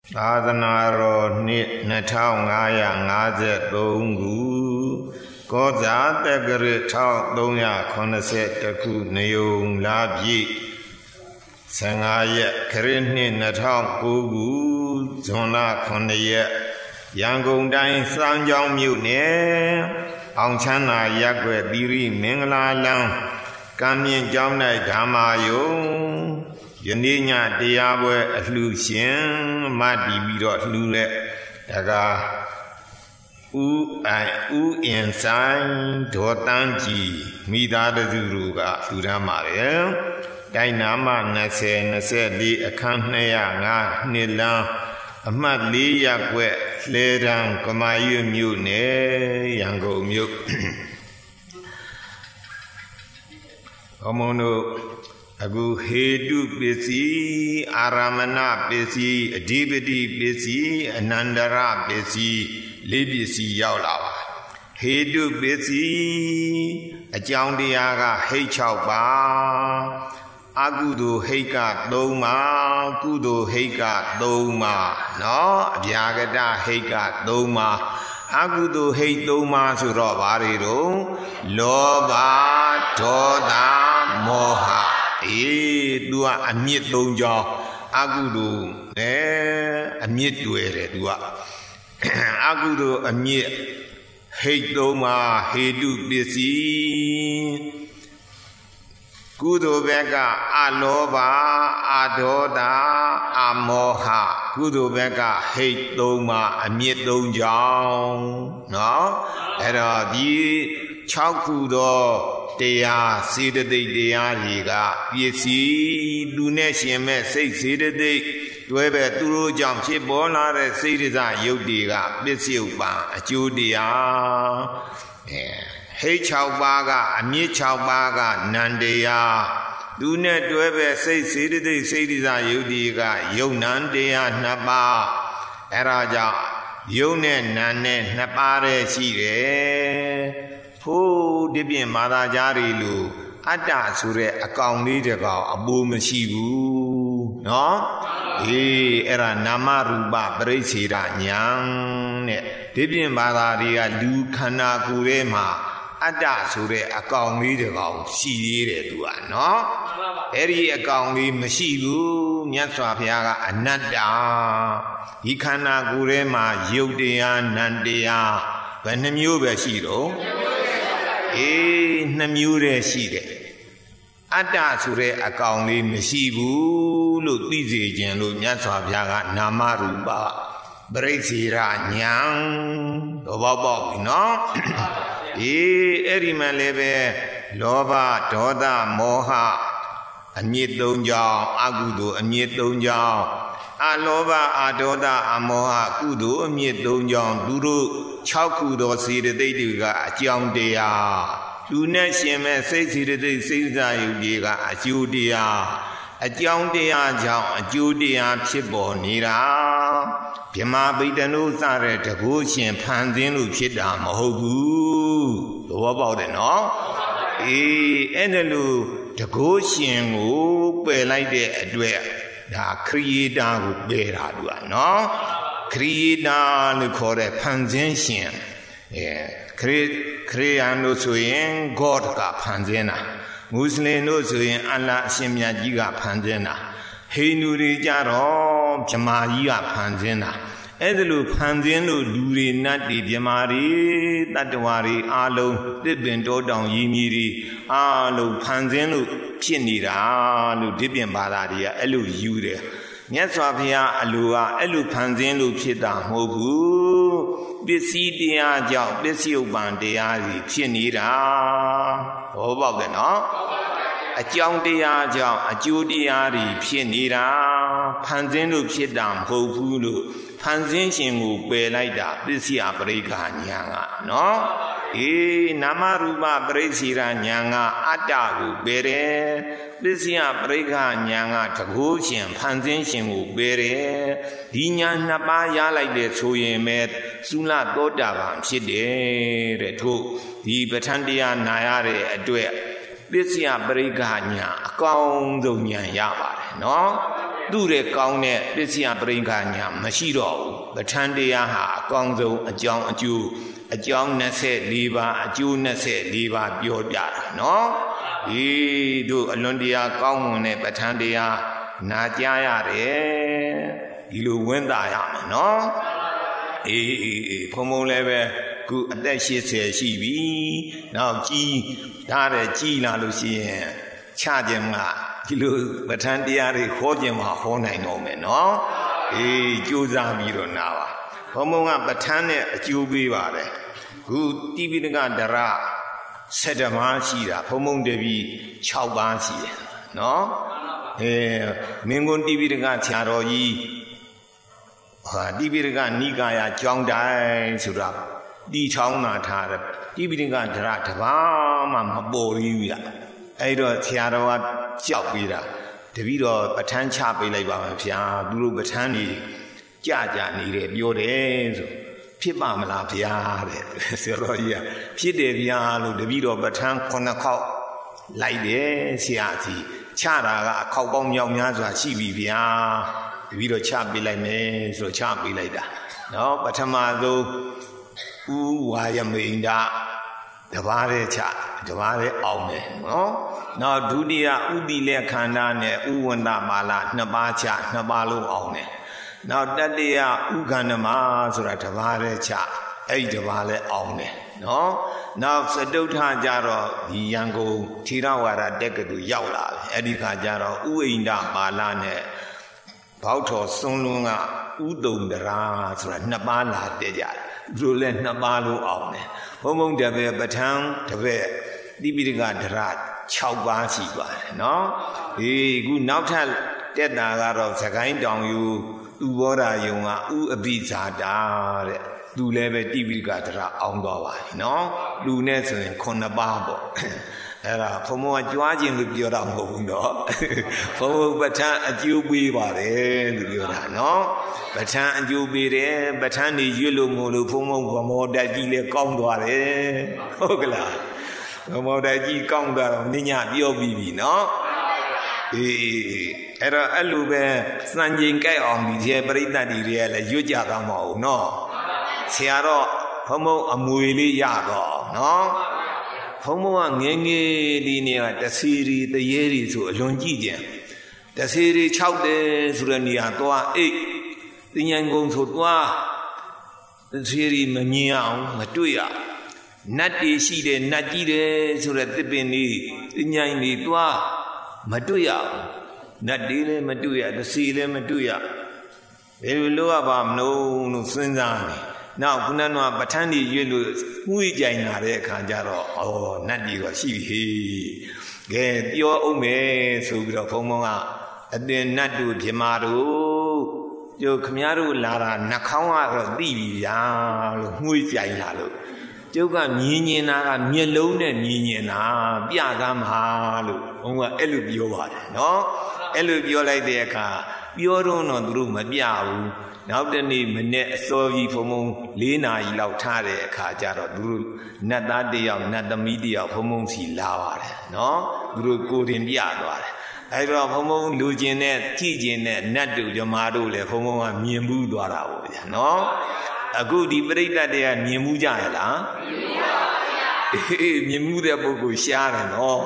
သာသနာတော်နှစ်2553ခုကောဇာတက္ကရာ1380ခုနေုံလာပြည့်15ရက်ခရစ်နှစ်2009ခုဇွန်လ9ရက်ရန်ကုန်တိုင်းစမ်းချောင်းမြို့နယ်အောင်ချမ်းသာရပ်ကွက်သီရိမင်္ဂလာလမ်းကံမြင့်ကျောင်း၌ဓမ္မာယုံယနေ့ညတရားပွဲအလှရှင်မတည်ပြီးတော့လှူလက်ဒါကဦးအင်ဆိုင်ဒေါ်တန်းကြီးမိသားစုတို့ကလှူဒါန်းပါတယ်တိုင်းနာမ2024အခန်း205နှစ်လမ်းအမှတ်4ရပ်ကွက်လှဲတန်းကမာရွတ်မြို့နယ်ရန်ကုန်မြို့ဘုံမုံတို့အခုဟေတုပစ္စည်းအာရမဏပစ္စည်းအဓိပတိပစ္စည်းအနန္တရပစ္စည်းလေးပစ္စည်းရောက်လာပါဟေတုပစ္စည်းအကြောင်းတရားကဟိတ်6ပါအကုသိုလ်ဟိတ်က3ပါကုသိုလ်ဟိတ်က3ပါနော်အဗျာကတဟိတ်က3ပါအကုသိုလ်ဟိတ်3ပါဆိုတော့ဘာတွေတော့လောဘဒေါသမောဟသူကအမြင့်3ကြောင်းအကုသိုလ်အမြင့်တွေ့တယ်သူကအကုသိုလ်အမြင့်ဟိတ်3ပါဟေတုပစ္စည်းကုသိုလ်ဘက်ကအလောဘအဒေါသအမောဟကုသိုလ်ဘက်ကဟိတ်3ပါအမြင့်3ကြောင်းနော်အဲ့တော့ဒီ6ခုသောတရားစေတသိက်တရားတွေကပစ္စည်းလူနဲ့ရှင်မဲ့စိတ်စေတသိက်တွဲပဲသူတို့ကြောင့်ဖြစ်ပေါ်လာတဲ့စိတ်ဒဇယုတ်တွေကပစ္စယုပ္ပါအကျိုးတရားဟိတ်6ပါးကအမြင့်6ပါးကနန္တရားသူနဲ့တွဲပဲစိတ်စေတသိက်စိတ်ဒဇယုတ်တွေကယုတ်နန္တရား2ပါးအဲ့ဒါကြောင့်ယုတ်နဲ့နန္နဲ့2ပါးတည်းရှိတယ်ဖို့ဒီပြင်မာသာကြားတွေလို့အတ္တဆိုတဲ့အကောင်လေးတကောင်အပူမရှိဘူးနော်အဲ့ဒါနာမရူပပရိစ္ဆေဒညာတဲ့ဒီပြင်မာသာတွေကလူခန္ဓာကိုယ်ထဲမှာအတ္တဆိုတဲ့အကောင်လေးတကောင်ရှိသေးတယ်သူကနော်အဲ့ဒီအကောင်လေးမရှိဘူးမြတ်စွာဘုရားကအနတ္တဒီခန္ဓာကိုယ်ထဲမှာယုတ်တရားနံတရားဘယ်နှမျိုးပဲရှိတော့2မျိုးတည်းရှိတယ်အတ္တဆိုတဲ့အကောင်လေးမရှိဘူးလို့သိစေခြင်းလို့မြတ်စွာဘုရားကနာမရူပပရိစ္ဆေဒညာတော့ပေါ့ပြီနော်အဲ့ဒီမှလည်းပဲလောဘဒေါသမောဟအမြင့်3ကြောင်းအကုသိုလ်အမြင့်3ကြောင်းအလောဘအဒေါသအမောဟကုသိုလ်အမြင့်3ကြောင်းသူတို့6ခုသောစေတသိက်တွေကအကြောင်းတရားလူနဲ့ရှင်မဲ့စိတ်စေတသိက်စိတ်ဓာတ်ယုတ်တွေကအကျိုးတရားအကြောင်းတရားကြောင့်အကျိုးတရားဖြစ်ပေါ်နေတာဗြဟ္မာဗိတ္တနုစတဲ့တကုရှင်ဖန်ဆင်းလို့ဖြစ်တာမဟုတ်ဘူးသဘောပေါက်တယ်နော်အဲ့ဒါလို့တကုရှင်ကိုပယ်လိုက်တဲ့အတွက်ဒါခရီးတာကိုပယ်တာသူကနော်ခရီးတာလို့ခေါ်တဲ့ဖန်ဆင်းရှင်ခရစ်ယာန်တို့ဆိုရင် God ကဖန်ဆင်းတာမွတ်စလင်တို့ဆိုရင်အလ္လာဟ်အရှင်မြတ်ကြီးကဖန်ဆင်းတာဟိန္ဒူတွေကြတော့ဗြဟ္မာကြီးကဖန်ဆင်းတာအဲ့ဒါလို့ဖန်ဆင်းလို့လူတွေနတ်တွေဗြဟ္မာတွေတတ္တဝါတွေအားလုံးတစ်ပင်တောတောင်ကြီးမြည်တွေအားလုံးဖန်ဆင်းလို့ဖြစ်နေတာလို့ဒီပြင်ဘာသာတွေကအဲ့လိုယူတယ်မြတ်စွာဘုရားအလိုကအဲ့လိုဖန်ဆင်းလို့ဖြစ်တာမဟုတ်ဘူးပစ္စည်းတရားကြောင့်ပစ္စယုပ္ပံတရားကြီးဖြစ်နေတာဟောပေါက်တယ်နော်အကြောင်းတရားကြောင့်အကျိုးတရားတွေဖြစ်နေတာဖန်ဆင်းလို့ဖြစ်တာမဟုတ်ဘူးလို့ဖန်ဆင်းရှင်ကိုပယ်လိုက်တာပစ္စယပရိက္ခညာကနော်နာမရူပပရိစ္ဆေဒညာကအတ္တကိုပယ်တယ်ပစ္စယပရိက္ခညာကတကုရှင်ဖန်ဆင်းရှင်ကိုပယ်တယ်ဒီညာ2ပါးရလိုက်တဲ့ဆိုရင်ပဲသုလသောတာပန်ဖြစ်တယ်တဲ့ထို့ဒီပဋ္ဌာန်းတရားနာရတဲ့အတွက်ပစ္စယပရိက္ခညာအကောင်းဆုံးဉာဏ်ရပါတယ်နော်သူ့ရဲ့ကောင်းတဲ့ပစ္စယပရိက္ခညာမရှိတော့ဘူးပဋ္ဌာန်းတရားဟာအကောင်းဆုံးအကြောင်းအကျိုး24ပါးအကျိုး24ပါးပြောပြတာနော်ဒီတို့အလွန်တရာကောင်းမွန်တဲ့ပဋ္ဌာန်းတရားနာကြားရတယ်ဒီလိုဝင်တာရမယ်နော်ဖုံဖုံလည်းပဲခုအသက်80ရှိပြီနောက်ကြီးဒါတဲ့ကြီးလာလို့ရှိရင်ချခြင်းကဒီလိုပဋ္ဌာန်းတရားတွေခေါ်ခြင်းမှာဟောနိုင်တော့မယ်နော်ကြိုးစားပြီးတော့နာပါဘုံဘုံကပဋ္ဌာန်းနဲ့အကျိုးပေးပါတယ်ခုတိပိဋကဒရ7ပါးရှိတာဘုံဘုံတပြီ6ပါးရှိတယ်နော်မင်းကွန်းတိပိဋကဆရာတော်ကြီးတိပိဋကနိကာယကျောင်းတိုင်းဆိုတာတီချောင်းနာထားတယ်တိပိဋကဒရတပါးမှမပေါ်ဘူးရအဲ့တော့ဆရာတော်ကကြောက်ပြီးတာတပည့်တော်ပဋ္ဌာန်းချပေးလိုက်ပါမယ်ဗျာသူတို့ပဋ္ဌာန်းကြီးကြနေတယ်ပြောတယ်ဆိုဖြစ်ပါမလားဗျာတဲ့ဆရာတော်ကြီးကဖြစ်တယ်ဗျာလို့တပည့်တော်ပဋ္ဌာန်း9ခေါက်လိုက်တယ်ဆရာကြီးချတာကအခေါက်ပေါင်းမြောက်များစွာရှိပြီဗျာတပည့်တော်ချပေးလိုက်မယ်ဆိုချပေးလိုက်တာနော်ပထမဆုံးဥဝါယမိန်ဒတပါးတဲ့ချတပါးတဲ့အောင်မယ်နော်နောက်ဒုတိယဥတိလက်ခန္ဓာနဲ့ဥဝန္တပါဠ2ပါးချ2ပါးလုံးအောင်တယ်နောက်တတိယဥက္ကဏမဆိုတာတပါးတဲ့ချအဲ့ဒီတပါးလည်းအောင်တယ်နော်နောက်စတုထကြတော့ဒီရန်ကုန်သီရဝါဒတက္ကသိုလ်ရောက်လာပြီအဲ့ဒီခါကျတော့ဥဣန္ဒပါဠနဲ့ဘောက်တော်စွန်းလွန်းကဥတုံတရာဆိုတာ2ပါးလာတက်ကြတယ်သူတို့လည်း2ပါးလုံးအောင်တယ်ဘုံဘုံတပည့်ပဋ္ဌာန်းတပည့်တိပိဋကဒရ6ပါးရှိပါတယ်နော်ခုနောက်ထပ်တက်တာကတော့သခိုင်းတောင်ယူဥဘောဓာယုံကဥအပိဇာတာတဲ့သူလည်းပဲတိပိဋကဒရအောင်သွားပါပြီနော်လူနဲ့ဆိုရင်9ပါးပေါ့အဲ့ဒါဘုံဘုံကကြွားခြင်းလို့ပြောတာမဟုတ်ဘူးနော်ဘုံဘုံပဋ္ဌာန်းအကျိုးပေးပါတယ်လို့ပြောတာနော်ပဋ္ဌာန်းအကျိုးပေးတယ်ပဋ္ဌာန်းကြီးရွတ်လို့မို့လို့ဘုံဘုံဗမောတကြီးလည်းကောင်းသွားတယ်ဟုတ်ကလားဗမောတကြီးကောင်းသွားတော့ညညပြောပြီးပြီနော်အဲ့တော့အဲ့လိုပဲစံချိန်ကြိုက်အောင်ဒီကျေပရိသတ်တွေကလည်းရွတ်ကြသားမဟုတ်နော်ဆရာတော့ဘုံဘုံအမွေလေးရတော့နော်ဘုံဘုံကငယ်ငယ်လေးနေကတစီရီတရေရီဆိုအလွန်ကြည့်ကြံတစီရီ6တယ်ဆိုတဲ့နေရာသွားအိတ်တင်ញံကုံဆိုသွားတစီရီမမြင်အောင်မတွေ့ရနတ်တွေရှိတယ်နတ်ကြီးတယ်ဆိုတဲ့သစ်ပင်လေးတင်ញံနေသွားမတွေ့ရနတ်တွေလည်းမတွေ့ရတစီလည်းမတွေ့ရဘယ်လိုလုပ်ရပါမလို့စဉ်းစားနေနောက်ခုနကပဋ္ဌာန်းကြီးရွတ်လို့မှုကြိုင်လာတဲ့အခါကျတော့နတ်ကြီးတော့ရှိပြီကဲပြောအောင်မယ်ဆိုပြီးတော့ဘုံဘုံကအတင်နတ်တို့ပြမာတို့ကျုပ်ခမည်းတော်လာတာနှာခေါင်းကတော့သိပြီဗျာလို့မှုကြိုင်လာလို့ကျုပ်ကမြင်မြင်တာကမျက်လုံးနဲ့မြင်မြင်တာပြကားမှာလို့ဘုံကအဲ့လိုပြောပါတယ်နော်အဲ့လိုပြောလိုက်တဲ့အခါပြောတော့သူတို့မပြဘူးနောက်တနေ့မနေ့အစောကြီးဘုံဘုံ4နာရီလောက်ထားတဲ့အခါကျတော့သူတို့နတ်သားတယောက်နတ်သမီးတယောက်ဘုံဘုံစီလာပါတယ်နော်သူတို့ကိုယ်တင်ပြသွားတယ်အဲ့တော့ဘုံဘုံလူကျင်နဲ့ကြည့်ကျင်နဲ့နတ်တို့ဂျမားတို့လည်းဘုံဘုံကမြင်မှုသွားတာပေါ့ဗျာနော်အခုဒီပရိသတ်တွေကမြင်မှုကြရလားမြင်မှုတဲ့ပုဂ္ဂိုလ်ရှားတယ်နော်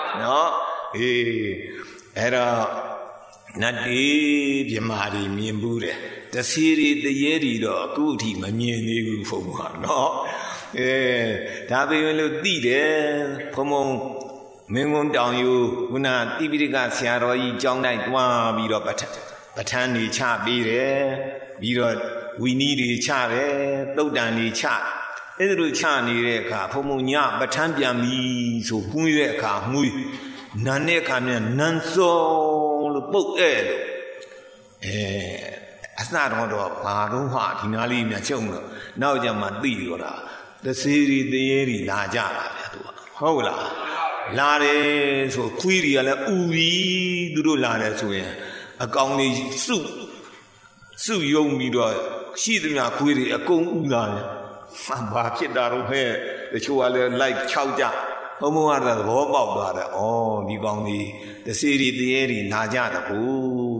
အဲ့တော့နတ်တွေပြမာတွေမြင်ဘူးတယ်တစီရီတရေရီတော့အခုအထိမမြင်သေးဘူးဘုံဘုံကနော်ဒါပေမဲ့လို့သိတယ်ဘုံဘုံမင်းကုန်းတောင်ယူခုနတိပိဋကဆရာတော်ကြီးကျောင်းတိုင်းတွားပြီးတော့ပဋ္ဌာန်းတွေချပေးတယ်ပြီးတော့ဝီနီးတွေချတယ်သုတ်တန်တွေချအဲ့ဒါလိုချနေတဲ့အခါဘုံဘုံညပဋ္ဌာန်းပြန်ပြီးဆိုကွင်းတဲ့အခါမှုနာနဲ့အခါမြန်နန်းစောလို့ပုတ်အဲ့လို့အစတော့ဘာတော့ဟာဒီနားလေးမြချုံတော့နောက်ကြမှာသိတော့တာသစီရီတရေရီလာကြတာဗျာသူကဟုတ်လားလာတယ်ဆိုခွေးတွေကလည်းဥပြီးသူတို့လာတယ်ဆိုရင်အကောင်လေးစုယုံပြီးတော့ရှိသမျှခွေးတွေအကုန်ဥလာတယ်ဘာဖြစ်တာတော့ဟဲ့တချို့ကလည်းလိုက်6ကြဘုံဘုံကတော့သဘောပေါက်သွားတယ်။ဒီကောင်ဒီသစီရီတရေရီလာကြတယ်ဟုတ်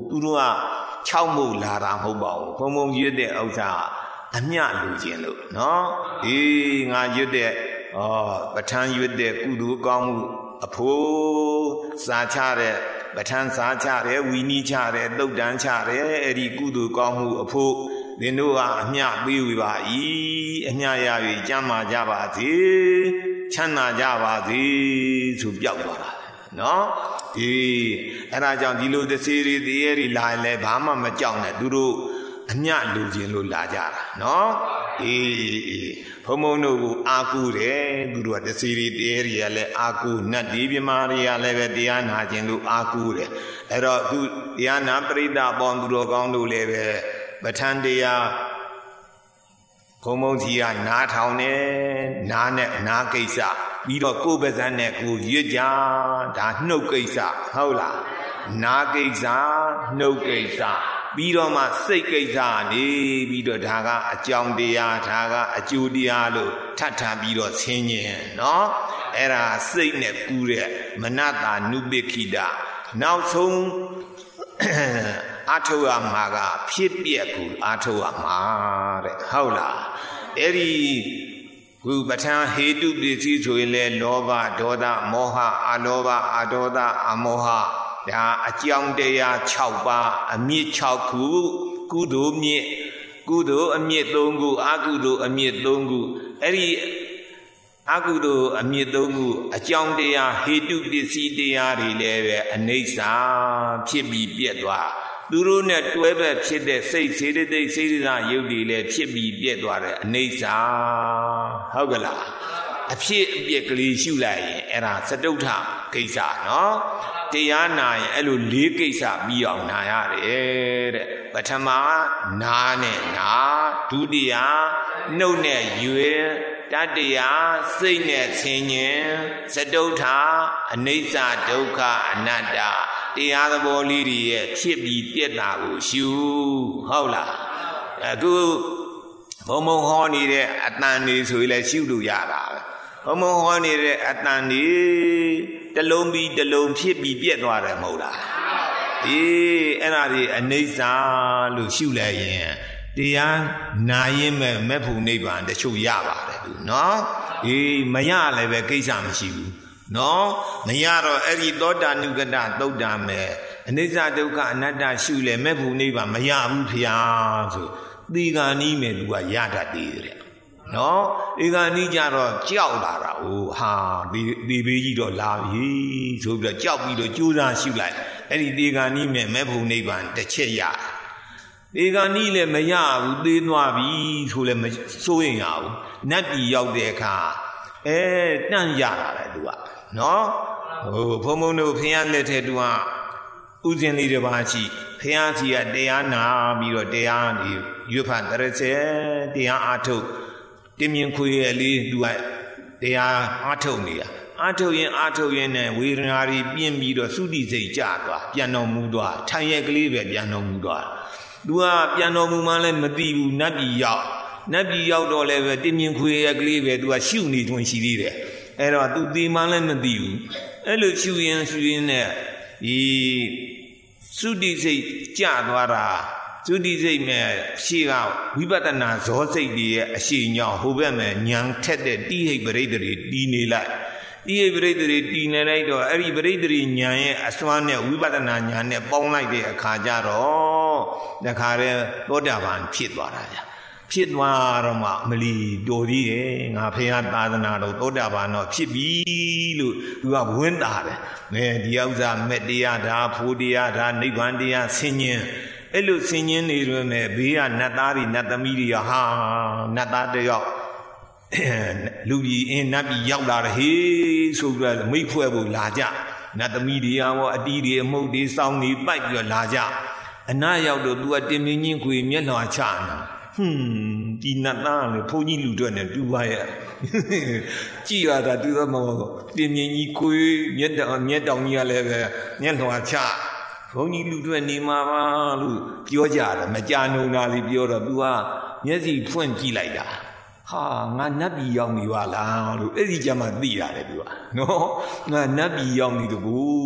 သူတို့က6မှုလာတာမဟုတ်ပါဘူးဘုံဘုံရွတ်တဲ့ဥစ္စာအမျှလူချင်းလို့နော်ငါရွတ်တဲ့ပဋ္ဌာန်းရွတ်တဲ့ကုသိုလ်ကောင်းမှုအဖို့စာချတဲ့ပဋ္ဌာန်းစာချတယ်ဝီနီးချတယ်သုတ်တန်ချတယ်အဲ့ဒီကုသိုလ်ကောင်းမှုအဖို့သင်တို့ကအမျှပေးဝေပါ၏အမျှရ၍ကျမ်းမာကြပါစေချမ်းသာကြပါစေဆိုပြောက်သွားတာနော်အဲ့ဒါကြောင့်ဒီလိုသစေရီတရားတွေလာရင်လည်းဘာမှမကြောက်နဲ့သူတို့အမျှလူချင်းလို့လာကြတာနော်ဘုံဘုံတို့ကိုအာကုတယ်သူတို့ကသစေရီတရားတွေကလည်းအာကုနတ်ဒီပြမာတွေကလည်းပဲတရားနာခြင်းလို့အာကုတယ်အဲ့တော့သူတရားနာပရိသတ်ပေါင်းသူတော်ကောင်းတို့လည်းပဲပဋ္ဌာန်းတရားဘုံဘုံကြီးကနားထောင်တယ်နားနဲ့နားကိစ္စပြီးတော့ကိုယ်ပါးစပ်နဲ့ကိုရွတ်ကြဒါနှုတ်ကိစ္စဟုတ်လားနားကိစ္စနှုတ်ကိစ္စပြီးတော့မှစိတ်ကိစ္စနေပြီးတော့ဒါကအကြောင်းတရားဒါကအကျိုးတရားလို့ထပ်ထပ်ပြီးတော့ဆင်းញင်နော်အဲ့ဒါစိတ်နဲ့ကူးတဲ့မနတာနုပိခိတနောက်ဆုံးအာထုရမှာကဖြစ်ပြက်ကိုအာထုရမှာတဲ့ဟုတ်လားအဲ့ဒီခုပဋ္ဌာန်းဟေတုပစ္စည်းဆိုရင်လေလောဘဒေါသမောဟအလောဘအဒေါသအမောဟဒါအကြောင်းတရား6ပါးအမြစ်6ခုကုသိုလ်မြစ်ကုသိုလ်အမြစ်3ခုအကုသိုလ်အမြစ်3ခုအဲ့ဒီအကုသိုလ်အမြစ်3ခုအကြောင်းတရားဟေတုပစ္စည်းတရားတွေလည်းပဲအနိစ္စဖြစ်ပြီးပြက်သွားသူတို့နဲ့တွဲဘက်ဖြစ်တဲ့စိတ်စေတသိက်စေတနာယုတ်တွေလည်းဖြစ်ပြီးပြက်သွားတယ်အနိစ္စဟုတ်ကလားအဖြစ်အပျက်ကလေးရှုလိုက်ရင်အဲ့ဒါစတုထကိစ္စနော်တရားနာရင်အဲ့လို၄ကိစ္စပြီးအောင်နာရတယ်တဲ့ပထမနာနဲ့နာဒုတိယနှုတ်နဲ့ရွေတတိယစိတ်နဲ့ဆင်ញင်စတုထအနိစ္စဒုက္ခအနတ္တတရားသဘောလေးတွေရဲ့ဖြစ်ပြီးပြက်တာကိုရှုဟုတ်လားအခုဘုံဘုံဟောနေတဲ့အတန်တွေဆိုရင်လည်းရှုလို့ရတာပဲဘုံဘုံဟောနေတဲ့အတန်တွေတလုံးပြီးတလုံးဖြစ်ပြီးပြက်သွားတယ်မဟုတ်လားအဲ့ဒါတွေအနိစ္စလို့ရှုလိုက်ရင်တရားနာရင်မဲ့ဖို့နိဗ္ဗာန်တချို့ရပါတယ်သူနော်မရလည်းပဲကိစ္စမရှိဘူးနော်မရတော့အဲ့ဒီသောတာနုကတသုတ်တံမဲ့အနိစ္စဒုက္ခအနတ္တရှုလဲမဲ့ဖို့နိဗ္ဗာန်မရဘူးဖျားဆိုဒီကနီးမဲ့သူကရတတ်သေးတယ်နော်ဒီကနီးကြတော့ကြောက်လာတာဟာဒီဘေးကြီးတော့လာပြီဆိုပြီးတော့ကြောက်ပြီးတော့ကြိုးစားရှုလိုက်အဲ့ဒီဒီကနီးမဲ့ဖို့နိဗ္ဗာန်တစ်ချက်ရဒီကနီးလည်းမရဘူးသေးသွားပြီဆိုလည်းမစိုးရင်ရဘူးနတ်ပြည်ရောက်တဲ့အခါတန့်ရတာလေသူကနော်ဘုံဘုံတို့ဖျားလက်ထဲသူကဥစဉ်လေးတစ်ပါးရှိဖျားကြီးကတရားနာပြီးတော့တရားဒီရွတ်ဖတ်တရစေတရားအားထုတ်တင်မြင်ခွေရလေးသူကတရားအားထုတ်နေတာအားထုတ်ရင်နဲ့ဝေဒနာတွေပြင်းပြီးတော့သုတိစိတ်ကြသွားပြန်တော်မူသွားထိုင်ရကလေးပဲပြန်တော်မူသွားသူကပြန်တော်မူမှလည်းမသိဘူးနတ်ပြည်ရောက်တော့လည်းပဲတင်မြင်ခွေရကလေးပဲသူကရှုနေတွင်ရှိသေးတယ်အဲ့တော့သူဒီမှလည်းမသိဘူးအဲ့လိုရှုရင်နဲ့ဒီသုတိစိတ်ကြသွားတာသုတိစိတ်မဲ့ရှေ့ကဝိပဿနာဇောစိတ်တွေရဲ့အရှိညောင်းဟိုဘက်မဲ့ဉာဏ်ထက်တဲ့တိဟိတ်ပရိသေတွေတီးနေလိုက်တိဟိတ်ပရိသေတွေတီးနေလိုက်တော့အဲ့ဒီပရိသေဉာဏ်ရဲ့အစွမ်းနဲ့ဝိပဿနာဉာဏ်နဲ့ပေါင်းလိုက်တဲ့အခါကျတော့တခါတည်းသောတာပန်ဖြစ်သွားတာကြာဖြစ်သွားတော့မှမလီတော်သေးတယ်ငါဖះသာသနာတော်သောတာပန်တော့ဖြစ်ပြီလို့သူကဝင်းတာတယ်ဒီဥစ္စာမက်တရားဒါဖို့တရားဒါနိဗ္ဗာန်တရားဆင်ញင်အဲ့လိုဆင်ញင်နေရမယ်ဘေးကနတ်သားတွေနတ်သမီးတွေဟာနတ်သားတယောက်လူကြီးနတ်ပြည်ရောက်လာတယ်ဟေးဆိုပြီးတော့မိတ်ဖွဲ့ဖို့လာကြနတ်သမီးတွေရောအတီးတွေအမှုတ်တွေစောင်းနေပိုက်ပြီးတော့လာကြအနာရောက်တော့သူကတင်မြင့်ချင်းခွေမျက်နှာချနာဒီနတ်သားလေဘုန်းကြီးလူတွေနဲ့တူပါရဲ့ကြည်ရတာတူတော့မဟုတ်တင်မြင့်ကြီးခွေမျက်တောင်ကြီးကလည်းပဲမျက်နှာချဘုန်းကြီးလူတွေနေမှာပါလို့ပြောကြတယ်မကြာနှုံတာလေးပြောတော့ तू ကမျက်စိဖွင့်ကြည့်လိုက်တာဟာငါနတ်ပြည်ရောက်နေပါလားလို့အဲ့ဒီကြမှာသိရတယ် तू ကနော်ငါနတ်ပြည်ရောက်နေတကူလို့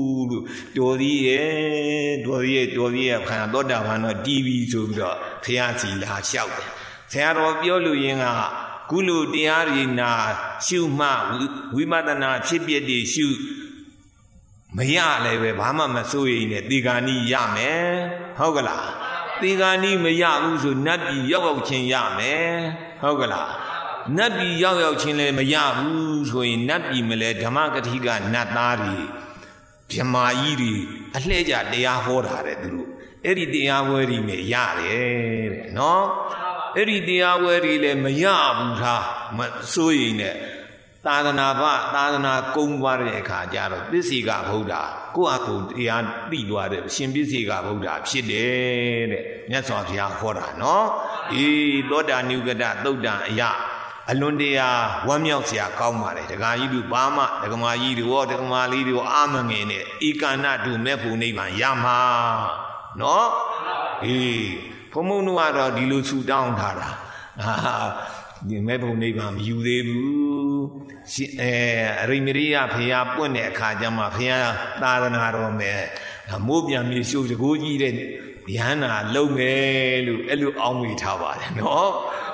တော်သေးရဲ့ခန္ဓာသောတာပန်တော့တီးပြီးဆိုပြီးတော့ဖះစီလာလျှောက်တယ်ဆရာတော်ပြောလို့ရင်ကကုလိုတရားရည်နာရှုမှဝိပဿနာဖြစ်ပြတည်ရှုမရလည်းပဲဘာမှမစိုးရိမ်နဲ့ဒီဂာနိရမယ်ဟုတ်ကလားဒီဂာနိမရဘူးဆိုနတ်ပြည်ရောက်ချင်းရမယ်ဟုတ်ကလားနတ်ပြည်ရောက်ချင်းလည်းမရဘူးဆိုရင်နတ်ပြည်မလဲဓမ္မကတိကနတ်သားတွေဗြဟ္မာကြီးတွေအလှည့်ကြတရားဟောတာတဲ့သူတို့အဲ့ဒီတရားဝဲတွေနဲ့ရတယ်တဲ့နော်အဲ့ဒီတရားဝဲတွေလည်းမရဘူးသားမစိုးရိမ်နဲ့သာသနာကုန်းသွားတဲ့အခါကျတော့ပစ္စေကဗုဒ္ဓကိုယ့်အကူတရားသိသွားတဲ့ရှင်ပစ္စေကဗုဒ္ဓဖြစ်တယ်တဲ့မြတ်စွာဘုရားဟောတာနော်သောတာနုဂတသုတ်တံအယအလွန်တရာဝမ်းမြောက်စရာကောင်းပါတယ်ဒကာကြီးတို့ဘာမှဒကမာကြီးတို့ရောဒကမာလေးတို့အာမငင်နဲ့ဧကန္နတုမဲ့ဖို့နိဗ္ဗာန်ရမှာနော်ဘုံဘုံတို့ကတော့ဒီလိုဆူတောင်းထားတာဒီမဲ့ဖို့နိဗ္ဗာန်မယူသေးဘူးအရိမရိယဖရာပွင့်တဲ့အခါကျမှဖရာသာသနာတော်မယ်မိုးပြန်မြေရှုပ်တကိုးကြီးတဲ့ဉာဏ်နာလုံးမယ်လို့အဲ့လိုအောင်းမိထားပါတယ်နော်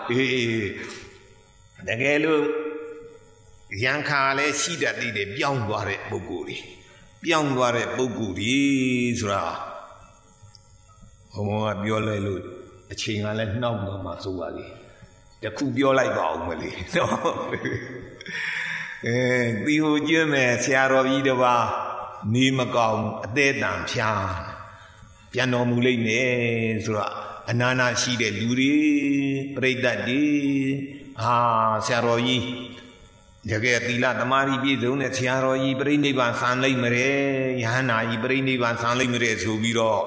တကယ်လို့ရံခါလည်းရှိတတ်သေးတယ်ပြောင်းသွားတဲ့ပုဂ္ဂိုလ်တွေဆိုတာဘုံကပြောလိုက်လို့အချိန်ကလည်းနှောက်တော့မှဆိုပါလေတခုပြောလိုက်ပါဦးမလေးနော်ဒီဟိုကျင်းမဲ့ဆရာတော်ကြီးတစ်ပါးနေမကောင်းအသေးတန်ဖြားပြန်တော်မူလိမ့်မယ်ဆိုတော့အနာနာရှိတဲ့လူတွေပြိတ္တတွေဆရာတော်ကြီးတကယ်သီလသမာဓိပြည့်စုံတဲ့ဆရာတော်ကြီးပြိဋိဘံဆံလိုက်မရဲယဟန္တာကြီးပြိဋိဘံဆံလိုက်မရဲဆိုပြီးတော့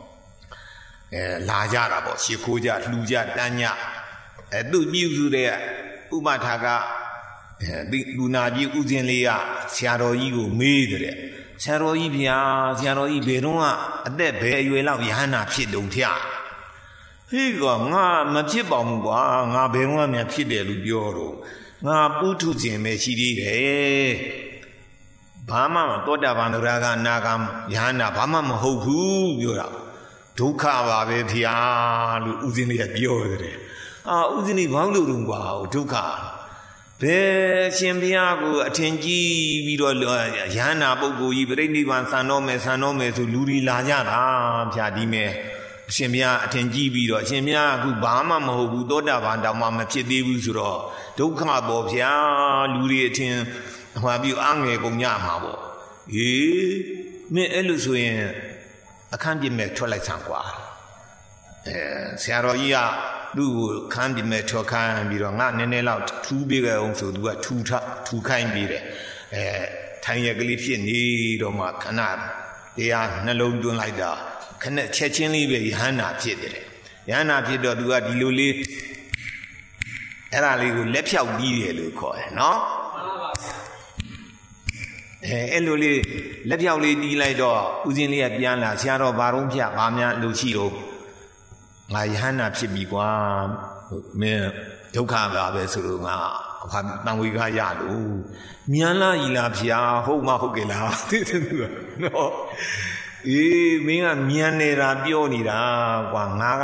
လာကြတာပေါ့ရှ िख ိုးကြလှူကြတန်းညသူ့ပြုစုတဲ့ဥပထာကလူနာကြီးဥစဉ်လေးကဆရာတော်ကြီးကိုမေးတဲ့ဆရာတော်ကြီးဗျာဆရာတော်ကြီးဘယ်တော့ကအသက်ဘယ်အရွယ်လောက်ယဟန္တာဖြစ်တုံဖျားဟေးကငါမဖြစ်ပါဘူးကွာငါဘယ်တော့မှဖြစ်တယ်လို့ပြောတော့ငါပုထုဇဉ်ပဲရှိသေးတယ်ဘာမှသောတာပန်သရဂအနာဂံယဟန္တာဘာမှမဟုတ်ဘူးပြောတာဒုက္ခပါပဲဖျားလို့ဥစဉ်လေးကပြောတယ်ဥစဉ်လေးဘာလို့တော့ကွာဒုက္ခဘယ်ရှင်ဘုရားကိုအထင်ကြီးပြီးတော့ယဟန္တာပုဂ္ဂိုလ်ကြီးပြိဋိဘံဆံတော်မယ်ဆိုလူတွေလာကြတာဖျားဒီမဲ့အရှင်ဘုရားအထင်ကြီးပြီးတော့အရှင်ဘုရားအခုဘာမှမဟုတ်ဘူးသောတာပန်တောင်မှမဖြစ်သေးဘူးဆိုတော့ဒုက္ခပေါ့ဗျာလူတွေအထင်ဟောပြီးအငယ်ကုန်ညမှာပေါ့မင်းအဲ့လိုဆိုရင်အခန်းပြမဲ့ထွက်လိုက်ဆံကွာဆရာတော်ကြီးကသူ့ကိုခန်းပြမဲ့ထွက်ခိုင်းပြီးတော့ငါနည်းနည်းလောက်ထူးပေးကြအောင်ဆိုသူကထူခိုင်းပြီးတယ်ထိုင်ရကလေးဖြစ်နေတော့မှခဏတရားနှလုံးသွင်းလိုက်တာခဏချက်ချင်းလေးပဲယဟန္တာဖြစ်တယ်ယဟန္တာဖြစ်တော့သူကဒီလိုလေးအဲ့ဒါလေးကိုလက်ဖြောက်ပြီးတယ်လို့ခေါ်တယ်နော်အဲ့လိုလေးလက်ဖြောက်လေးတီးလိုက်တော့ဦးဇင်းလေးကပြန်လာဆရာတော်ဘာတော့ဖြတ်ဘာများလူရှိတော့ငါယဟန္တာဖြစ်ပြီကွာမင်းဒုက္ခပါပဲဆိုတော့ငါတန်ဝေကရလို့မြန်လာကြီးလားဖျားဟုတ်မဟုတ်ကဲလားသိတယ်သူကနော်မင်းကမြန်နေတာပြောနေတာကွာငါက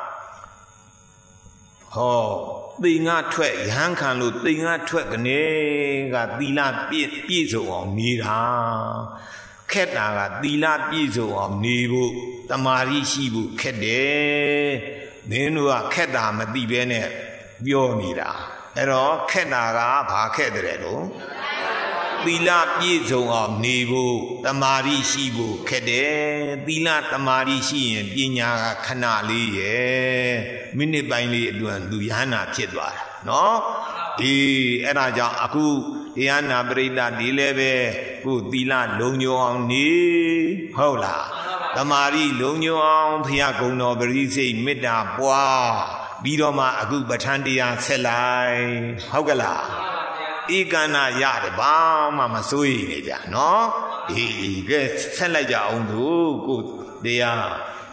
သိငါထွက်ရဟန်းခံလို့သိငါထွက်ကနေကသီလပြည့်စုံအောင်နေတာခက်တာကသီလပြည့်စုံအောင်နေဖို့တမာရီရှိဖို့ခက်တယ်မင်းတို့ကခက်တာမသိဘဲနဲ့ပြောနေတာအဲ့တော့ခက်တာကဘာခက်တယ်လို့သီလပြည့်စုံအောင်နေဖို့တမာရီရှိဖို့ခက်တယ်သီလတမာရီရှိရင်ပညာကခဏလေးရဲ့မိနစ်ပိုင်းလေးအတွင်းသူယဟန္တာဖြစ်သွားတာနော်အဲ့ဒါကြောင့်အခုတရားနာပရိသတ်ဒီလည်းပဲကိုသီလလုံညုံအောင်နေဟုတ်လားတမာရီလုံညုံအောင်ဘုရားကုံတော်ပရိစိတ်မေတ္တာပွားပြီးတော့မှအခုပဋ္ဌာန်းတရားဆက်လိုက်ဟုတ်ကလားဧကန္နာရတယ်ဘာမှမစိုးရိမ်နေကြနော်ကဲဆက်လိုက်ကြအောင်သူကိုတရား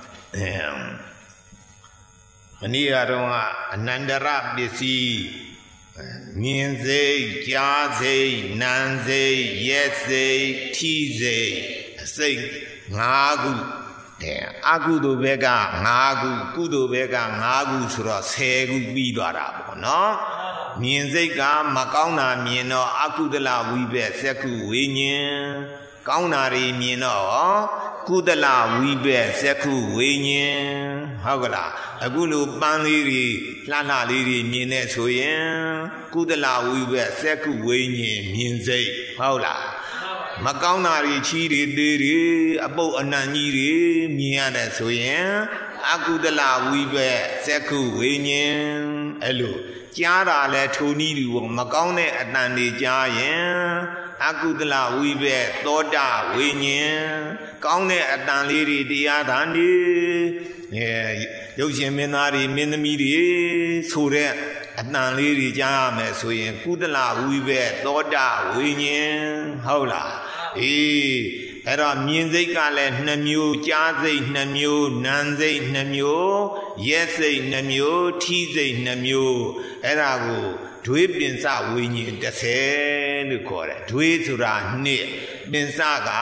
မနေ့ကတော့အနန္တရပစ္စည်းမြင်စိတ်ကြားစိတ်နာမ်စိတ်ရက်စိတ်ထိစိတ်အစိတ်5ခုအကုသိုလ်ဘက်က5ခုကုသိုလ်ဘက်က5ခုဆိုတော့10ခုပြီးသွားတာပေါ့နော်မြင်စိတ်ကမကောင်းတာမြင်တော့အကုသလဝိဘက်စက္ခုဝိညာဉ်ကောင်းတာတွေမြင်တော့ကုသလဝိဘက်စက္ခုဝိညာဉ်ဟုတ်ကလားအခုလိုပန်းလေးတွေလှလှလေးတွေမြင်နေဆိုရင်ကုသလဝိဘက်စက္ခုဝိညာဉ်မြင်စိတ်ဟုတ်လားမကောင်းတာတွေချီးတွေတေးတွေအပုပ်အနံ့ကြီးတွေမြင်ရတယ်ဆိုရင်အကုသလဝိဘက်စက္ခုဝိညာဉ်အဲ့လိုကြားတာလဲထိုနည်းတူမကောင်းတဲ့အတန်တွေကြားရင်အကုသလဝိဘက်သောတာဝိညာဉ်ကောင်းတဲ့အတန်လေးတွေတရားဓာန်တွေရုပ်ရှင်မင်းသားတွေမင်းသမီးတွေဆိုတဲ့အတန်လေးတွေကြားရမယ်ဆိုရင်ကုသလဝိဘက်သောတာဝိညာဉ်ဟုတ်လားအဲ့တော့မြင်စိတ်ကလည်း2မျိုးကြားစိတ်2မျိုးနာမ်စိတ်2မျိုးရက်စိတ်2မျိုးထီးစိတ်2မျိုးအဲ့ဒါကိုဒွေပင်စဝိညာဉ်30လို့ခေါ်တယ်ဒွေဆိုတာ2ပင်စက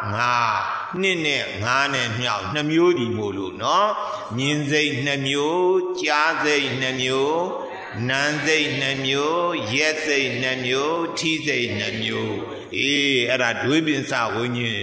5နဲ့5နဲ့မြောက်2မျိုးဒီမို့လို့နော်မြင်စိတ်2မျိုးကြားစိတ်2မျိုးနာမ်စိတ်2မျိုးရက်စိတ်2မျိုးထီးစိတ်2မျိုးအဲ့ဒါဒွေပင်စဝိညာဉ်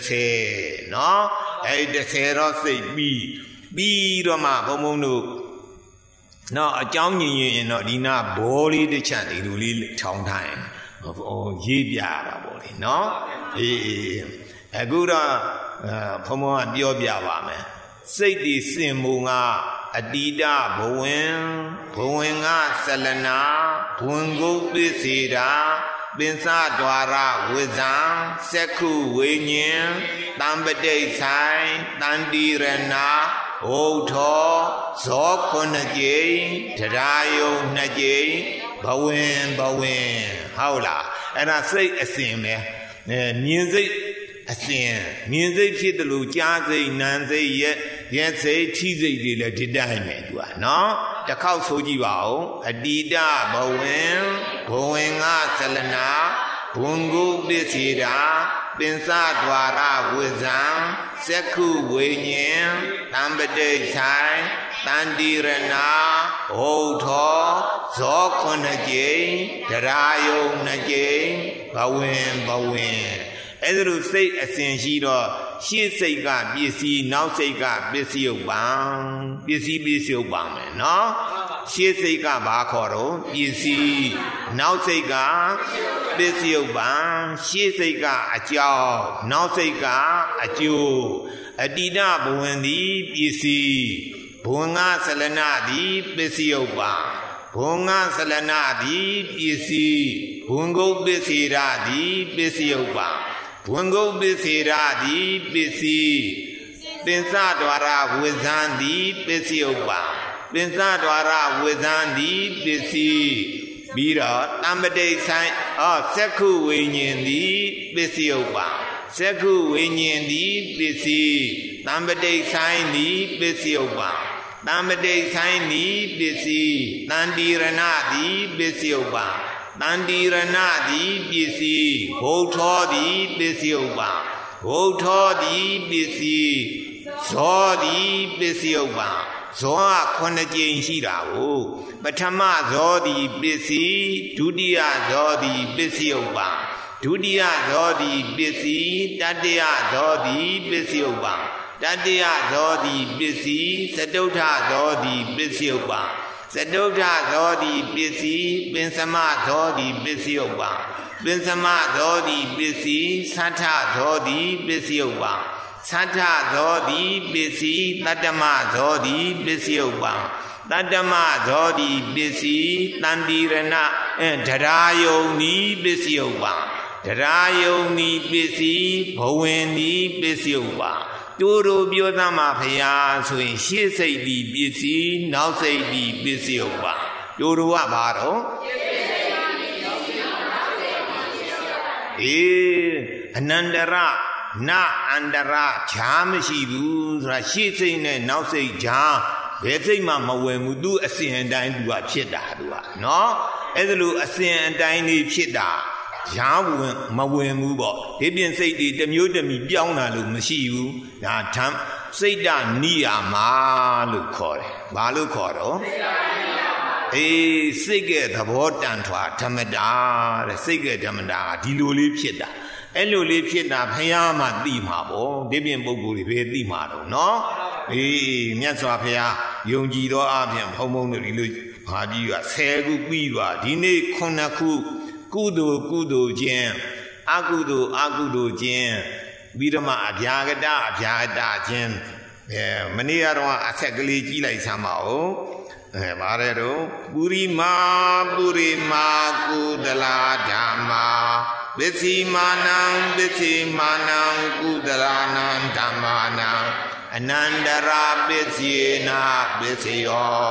30နော်အဲ့30တော့စိတ်ပြီးတော့မှဘုံဘုံတို့နော်အကြောင်းညင်ရင်တော့ဒီနာဘောလေးတစ်ချက်ဒီလိုလေးထောင်းထားရင်ရေးပြရတာပေါ့လေနော်အခုတော့ဘုံဘုံကပြောပြပါမယ်စိတ်ဒီစင်မုံကအတိတဘဝင်ကဆလနာဘဝင်ကုတ်ပစ္စေတာပင်စဒွါရဝိဇံစက္ခုဝိညာဉ်တံပတိဆိုင်တန်တိရဏဟုတ်ထောဇော9ကြိမ်တရားယုံ2ကြိမ်ဘဝင်ဟုတ်လားအဲ့ဒါစိတ်အစဉ်ပဲမြင်စိတ်အစဉ်မြင်စိတ်ဖြစ်တယ်လို့ကြားစိတ်နာမ်စိတ်ရက်စိတ်ထီးစိတ်တွေလည်းဒီတိုင်းပဲသူကနော်တစ်ခေါက်ဆိုကြည့်ပါဦးအတိတဘဝင်ကဆလနာဘွန်ကုပစ္စေတာပင်စဒွါရဝိဇံစက္ခုဝိညာဉ်တံပတိဆိုင်တန်တိရဏဟုတ်ထောဇော9ကြိမ်တရားယုံ2ကြိမ်ဘဝင်အဲ့ဒါလိုစိတ်အစဉ်ရှိတော့ရှေ့စိတ်ကပစ္စည်းနောက်စိတ်ကပစ္စည်းဥပ္ပံပစ္စည်းဥပ္ပံမယ်နော်ရှေ့စိတ်ကဘာခေါ်တော့ပစ္စည်းနောက်စိတ်ကပစ္စည်းဥပ္ပံရှေ့စိတ်ကအကြောင်းနောက်စိတ်ကအကျိုးအတိတဘဝင်သည်ပစ္စည်းဘဝင်ကဆလနာသည်ပစ္စည်းဥပ္ပံဘုံငါဆလနာသည်ပစ္စည်းဘွန်ကုတ်ပစ္စေရာသည်ပစ္စည်းဥပ္ပံဘွန်ကုတ်ပစ္စေရာသည်ပစ္စည်းပင်စဒွါရဝိဇံသည်ပစ္စည်းဥပ္ပံပင်စဒွါရဝိဇံသည်ပစ္စည်းပြီးတော့တံပတိဆိုင်စက္ခုဝိညာဉ်သည်ပစ္စည်းဥပ္ပံစက္ခုဝိညာဉ်သည်ပစ္စည်းတံပတိဆိုင်သည်ပစ္စည်းဥပ္ပံတံပတိဆိုင်သည်ပစ္စည်းတန်တိရဏသည်ပစ္စည်းဥပ္ပံတန်တိရဏသည်ပစ္စည်းဘုထောသည်ပစ္စည်းဥပ္ပံဘုထောသည်ပစ္စည်းဇောသည်ပစ္စည်းဥပ္ပံဇောက9ကြိမ်ရှိတာကိုပထမဇောသည်ပစ္စည်းဒုတိယဇောသည်ပစ္စည်းဥပ္ပံဒုတိယဇောသည်ပစ္စည်းတတိယဇောသည်ပစ္စည်းဥပ္ပံတတိယဇောတိပစ္စည်းသတုဋ္ဌဇောတိပစ္စည်းဥပ္ပံသတုဋ္ဌဇောတိပစ္စည်းပင်စမဇောတိပစ္စည်းဥပ္ပံပင်စမဇောတိပစ္စည်းသတ္ထဇောတိပစ္စည်းဥပ္ပံသတ္ထဇောတိပစ္စည်းတတ္တမဇောတိပစ္စည်းဥပ္ပံတတ္တမဇောတိပစ္စည်းတန်တိရဏတရားယုံဤပစ္စည်းဥပ္ပံတရားယုံဤပစ္စည်းဘဝင်ဤပစ္စည်းဥပ္ပံတို့ပြောသမှာဖရာဆိုရင်ရှေ့စိတ်ဒီပစ္စည်းနောက်စိတ်ဒီပစ္စည်းဥပ္ပါတို့ကဘာတော့အနန္တရနအန္တရဈာမရှိဘူးဆိုတာရှေ့စိတ်နဲ့နောက်စိတ်ဈာဘယ်စိတ်မှမဝင်ဘူးသူအစဉ်အတိုင်းသူကဖြစ်တာသူကနော်အဲ့ဒါလိုအစဉ်အတိုင်းလေးဖြစ်တာရားမဝင်ဘူးပေါ့ဒီပြင်စိတ်တွေတစ်မျိုးတစ်မျိုးပြောင်းတာလို့မရှိဘူးဒါဓမ္မစိတ်တနိယာမလို့ခေါ်တယ်ဘာလို့ခေါ်တော့စိတ်ကသဘောတန်ထွာဓမ္မတာတဲ့စိတ်ကဓမ္မတာဒီလိုလေးဖြစ်တာအဲ့လိုလေးဖြစ်တာဘုရားမှသိမှာပေါ့ဒီပြင်ပုဂ္ဂိုလ်တွေပဲသိမှာတော့နော်မြတ်စွာဘုရားယုံကြည်သောအပြင်ဘုံဘုံတို့ဒီလိုဘာကြီးက10ခုပြီးသွားဒီနေ့9ခုကုသိုလ်ကုသိုလ်ချင်းအကုသိုလ်အကုသိုလ်ချင်းပြီးတော့မှအဗျာဂတချင်းမနေ့ကတော့အဆက်ကလေးကြီးလိုက်စမ်းပါဦးဗါရဲတော့ပုရိမာကုသလာဓမ္မာပစ္စီမာနံကုသလာနံဓမ္မာနံအနန္တရာပစ္စေနာပစ္စယော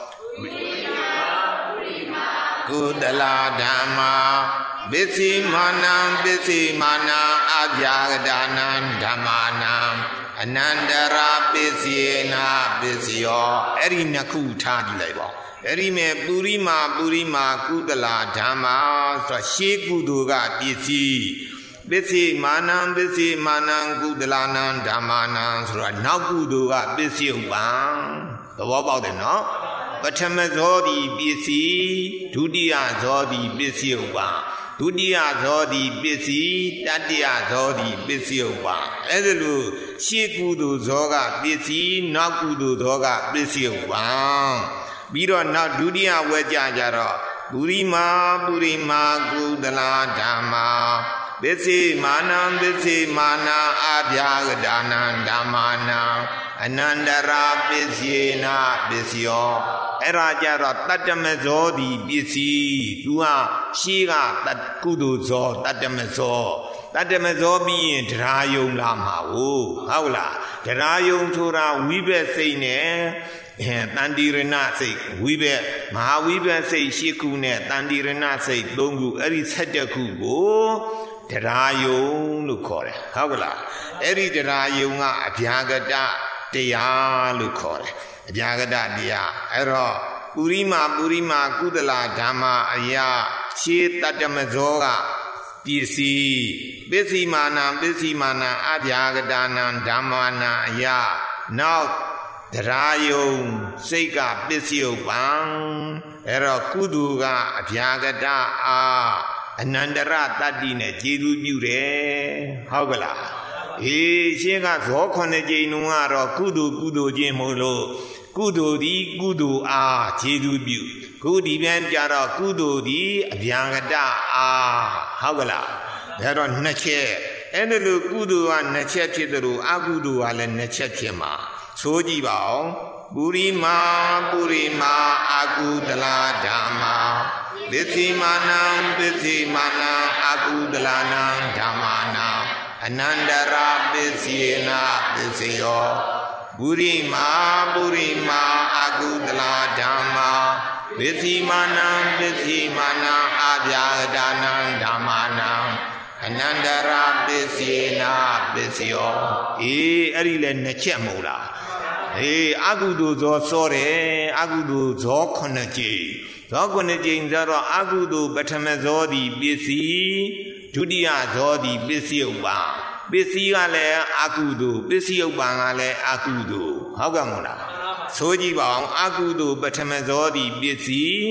ကုသလာဓမ္မာပစ္စီမာနံအဗျာဂဒနံဓမ္မာနံအနန္တရာပစ္စေနာပစ္စယောအဲ့ဒီနှစ်ခုထားကြည့်လိုက်ပါအဲ့ဒီမဲ့ပုရိမာကုသလာဓမ္မာဆိုရှေးကုသိုလ်ကပစ္စည်းပစ္စေမာနံကုသလာနံဓမ္မာနံဆိုတာနောက်ကုသိုလ်ကပစ္စည်းဥပံသဘောပေါက်တယ်နော်ပထမဇောတိပစ္စည်းဒုတိယဇောတိပစ္စည်းဥပံဒုတိယဇောတိပစ္စည်းတတိယဇောတိပစ္စည်းဥပံအဲ့ဒါလို့ရှေးကုသိုလ်ဇောကပစ္စည်းနောက်ကုသိုလ်ဇောကပစ္စည်းဥပံပြီးတော့နောက်ဒုတိယဝဲကြကြတော့ပုရိမာကုသလာဓမ္မာပစ္စေမာနံအဗျာဂဒနံဓမ္မာနံအနန္တရာပစ္စေနာပစ္စယောအဲ့ဒါကြတော့တတ္တမဇောတိပစ္စည်းသူကရှေးကကုသိုလ်ဇောတတ္တမဇောပြီးရင်တရားယုံလာမှာဟုတ်လားတရားယုံဆိုတာဝိဘက်စိတ်နဲ့တန်တိရဏစိတ်ဝိဘက်မဟာဝိဘက်စိတ်8ခုနဲ့တန်တိရဏစိတ်3ခုအဲ့ဒီ7ခုကိုတရားယုံလို့ခေါ်တယ်ဟုတ်ကလားအဲ့ဒီတရားယုံကအဗျာဂတတရားလို့ခေါ်တယ်အဗျာဂတတရားအဲ့တော့ပုရိမာကုသလာဓမ္မာအရာရှေးတတ္တမဇောကပစ္စည်းပစ္စီမာနံအဗျာဂတနံဓမ္မာနံအရာနောက်တရားယုံစိတ်ကပစ္စည်းဥပံအဲ့တော့ကုသိုလ်ကအဗျာဂတအားအနန္တရတတ္တိနဲ့ကျေစုပြုတယ်ဟုတ်ကလားရှင်းကဇော9ကြိမ်လုံးကတော့ကုသိုလ်ချင်းမို့လို့ကုသိုလ်ဒီကုသိုလ်အားကျေစုပြုခုဒီပြန်ကြတော့ကုသိုလ်ဒီအဗျာဂတအားဟုတ်ကလားဒါတော့နှစ်ချက်အဲ့ဒါလို့ကုသိုလ်ကနှစ်ချက်ဖြစ်တယ်လို့အကုသိုလ်ကလည်းနှစ်ချက်ဖြစ်မှာဆိုကြည့်ပါအောင်ပုရိမာအကုသလာဓမ္မာပစ္စီမာနံအကုသလာနံဓမ္မာနံအနန္တရာပစ္စေနာပစ္စယောပုရိမာအကုသလာဓမ္မာပစ္စီမာနံအဗျာဂဒနံဓမ္မာနံအနန္တရာပစ္စေနာပစ္စယောအဲ့ဒီလဲနှစ်ချက်မဟုတ်လားအကုသိုလ်ဇောစောတယ်အကုသိုလ်ဇော9ကြိမ်ဇော9ကြိမ်ဆိုတော့အကုသိုလ်ပထမဇောတိပစ္စည်းဒုတိယဇောတိပစ္စည်းဥပံပစ္စည်းကလည်းအကုသိုလ်ပစ္စည်းဥပံကလည်းအကုသိုလ်ဟုတ်ကဲ့မို့လားဆိုကြည့်ပါအောင်အကုသိုလ်ပထမဇောတိပစ္စည်း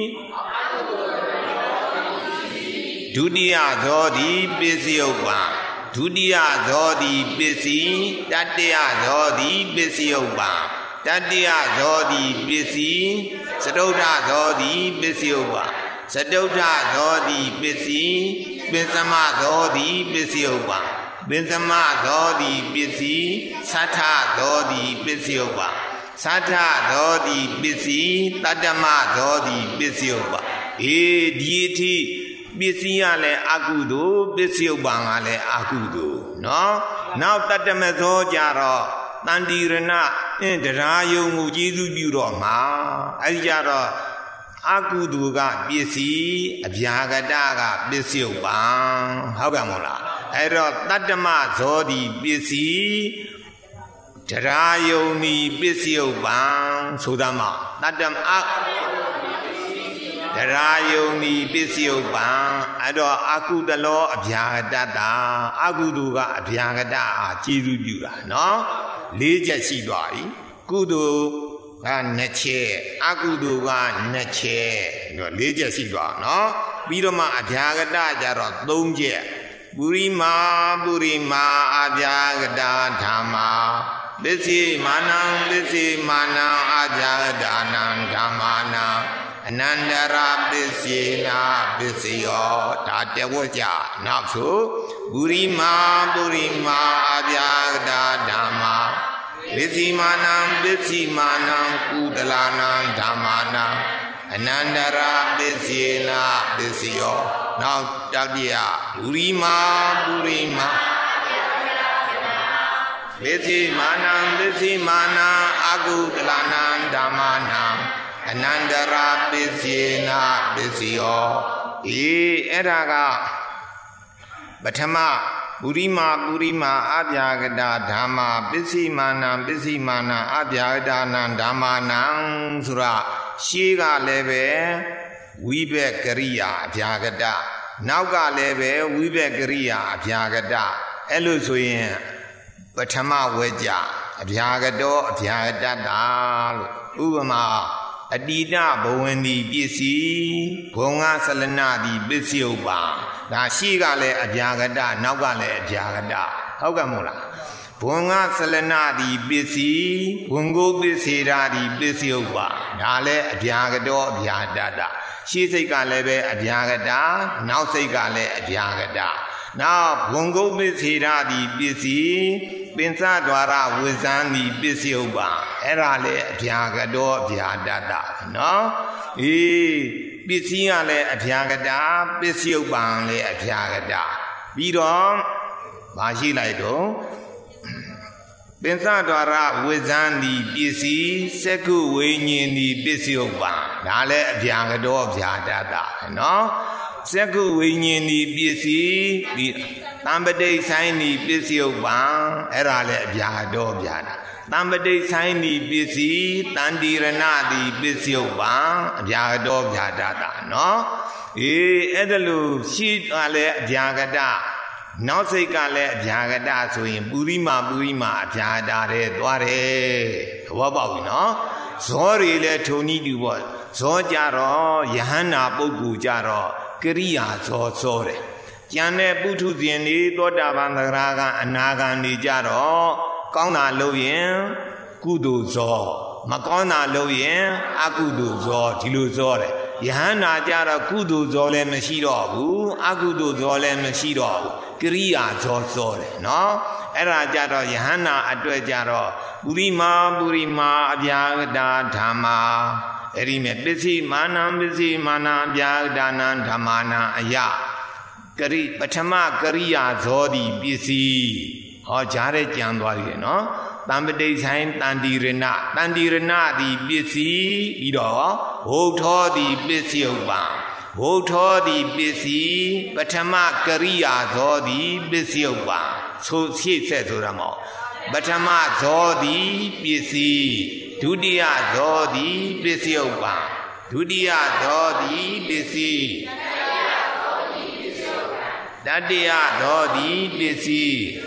ဒုတိယဇောတိပစ္စည်းဥပံဒုတိယဇောတိပစ္စည်းတတိယဇောတိပစ္စည်းဥပံတတိယဇောတိပစ္စည်းစတုတ္ထဇောတိပစ္စည်းဥပံစတုတ္ထဇောတိပစ္စည်းပင်စမဇောတိပစ္စည်းဥပံပင်စမဇောတိပစ္စည်းသတ္ထဇောတိပစ္စည်းဥပံသတ္ထဇောတိပစ္စည်းတတ္တမဇောတိပစ္စည်းဥပံဒီအထိပစ္စည်းကလည်းအကုသိုလ်ပစ္စည်းဥပံကလည်းအကုသိုလ်နော်နောက်တတ္တမဇောကြတော့တန်တိရဏတရားယုံကိုကျေးဇူးပြုတော့မှာအဲဒီကြတော့အကုသိုလ်ကပစ္စည်းအဗျာဂတကပစ္စည်းဥပံဟုတ်ကဲ့မို့လားအဲ့တော့တတ္တမဇောတိပစ္စည်းတရားယုံဤပစ္စည်းဥပံဆိုတာမှာတတ္တမ Darayoni Bisioba, Ado Akudalo, Abiagada, Aguduga, Abiagada, Chidura, no? Leja Sidwari, Kudu, Neche, Aguduga, Neche, no, Leja Sidwa, no? Bidoma, Abiagada, Jarot, Donje, Burima, Abiagada, Tama, Bisi Manang, Abiagada, Tamana. Anandara Bisina Bisio Tatewaja Napsu Burima Abyagda Dhamma Bisimanam Kudalanam Dhammana Anandara Bisina Bisio Now Tadia Burima Bisimana Agudalanam Dhammana Anandara Bisina Bisio Eraga Batama Burima Abyagada Dhamma Bisimana Abyagada Dhamma Sura Shiga Leve Wibe Kariya Abyagada Nauga Leve Wibe Kariya Abyagada Elusuyen Batama Weja Abyagado Abyagada Ubama Adida Bowendi Bisi, Bonga Salanadi Bisioba, Da Shigale Abyagada, Naugale Abyagada, Hogamula. Bonga Salanadi Bisi, Bungo Bisiradi Bisioba, Dale Abyagado Abyagada. She say Galebe Abyagada, now say Gale Abyagada. Now Bungo Bisiradi Bisi, Pinsa Dwara Wizani Bisioba. Erale Abyagado Abyagada, no? Bisiale Abyagada, Bisiobanle Abyagada. Bidon, Bashi Lido, Pensadora Wizandi Bisi, Seku Wini Bisioba, Dale Abyagado Abyagada, no? Seku Wini Bisi, Tambade Sini Bisioba, Erale Abyagado Abyagada. Tambade Saini Bisi, Tandiranadi Bisioba, Jagado Jadada, no? Edalu, Shit Ale Jagada, Nausekale Jagada, so in Burima, Jadare, Dware, Wabawi, no? Sorry, let Tony do what? So Jaro, Yahana Bogu Jaro, Korea, so sorry. Jane Butu Zini, Doda Vandaraga, and Naga Nijaro. Kauna Loyen, Kudu Zo, Makona Loyen, Akudu Zo, Tiluzore, Yana Jara Kudu Zole Meshido, Akudu Zole Meshido, Korea Zore, no? Era Jaro Yana Adwejaro, Burima Abyagada Dhamma, Erime Bisi Mana Abyagdanan Dhammana Aya, Kari Patama Korea Zodi Bisi. Oh, Jare Jandwari, no? Tambade Sain Tandirena di Bisi, Ido, Hoto di Bisi Oba, Hoto di Bisi, Batama Korea Zodi Bisi Oba, so she said to them all. Batama Zodi Bisi, Dudia Zodi Bisi Oba, Dudia Zodi Bisi, Dadia Zodi Bisi.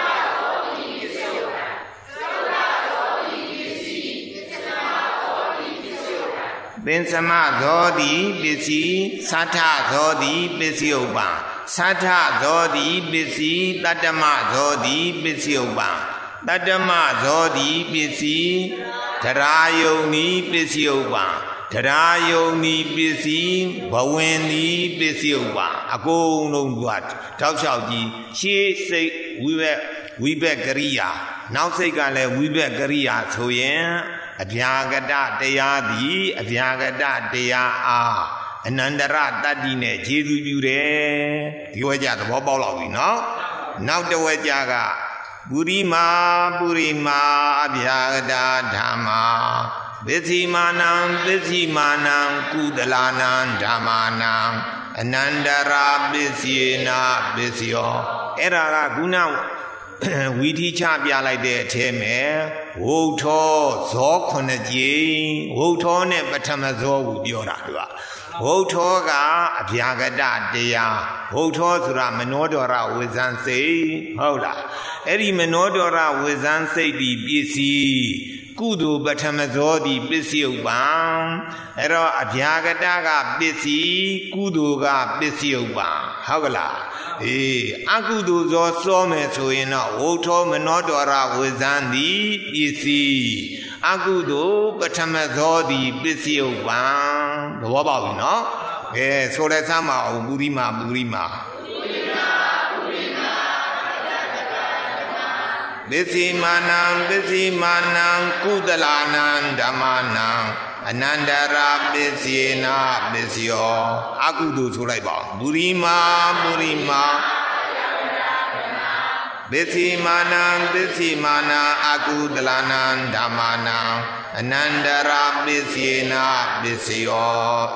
Bensama Zodi Bisi, Sata Zodi Bisioba, Sata Zodi Bisi, Tatama Zodi Bisioba, Tatama Zodi Bisi, Tarayoni Bisioba, Tarayoni Bisi, Bawendi Bisioba, Ako no what, Taushauji, she say we be Korea, now say Gale, we be Korea, so yeah. Abyagada Deyadi, Abyagada Deya Anandara Tadine, Jesu Jure, Yoja the Bobolovi, no? Now the Wajaga, Burima, Abyagada Dhamma, Bisimanam, Kudalanam Dhammanam, Anandara Bisina Bisio, Era Guna. We teach up ya like that, Teme, Woto, Zokonaji, Wotone, Batamazo, Yoradua. Votoga, Abiagada dea, Votora Menodora Wizanse, Hola, Eri Menodora Wizanse di BC, Kudu Batamazodi, Bisio Bam, Ero Abiagadaga, Bisi, Kuduga, Bisio Bam, Hola. Akudu zo some so yin Voto Menodora Wizandi, BC. Akudo, Batamazodi, Bisio Bam, the Wabba, no? Yes, so that's Sama, Burima, Burima. Bisi manam, Kudalanan, Damanam, Anandara, Bisina, Bisio, Akudu, Sulaiba, Burima. Bisi mana akudalanan damana anandara bisina bisio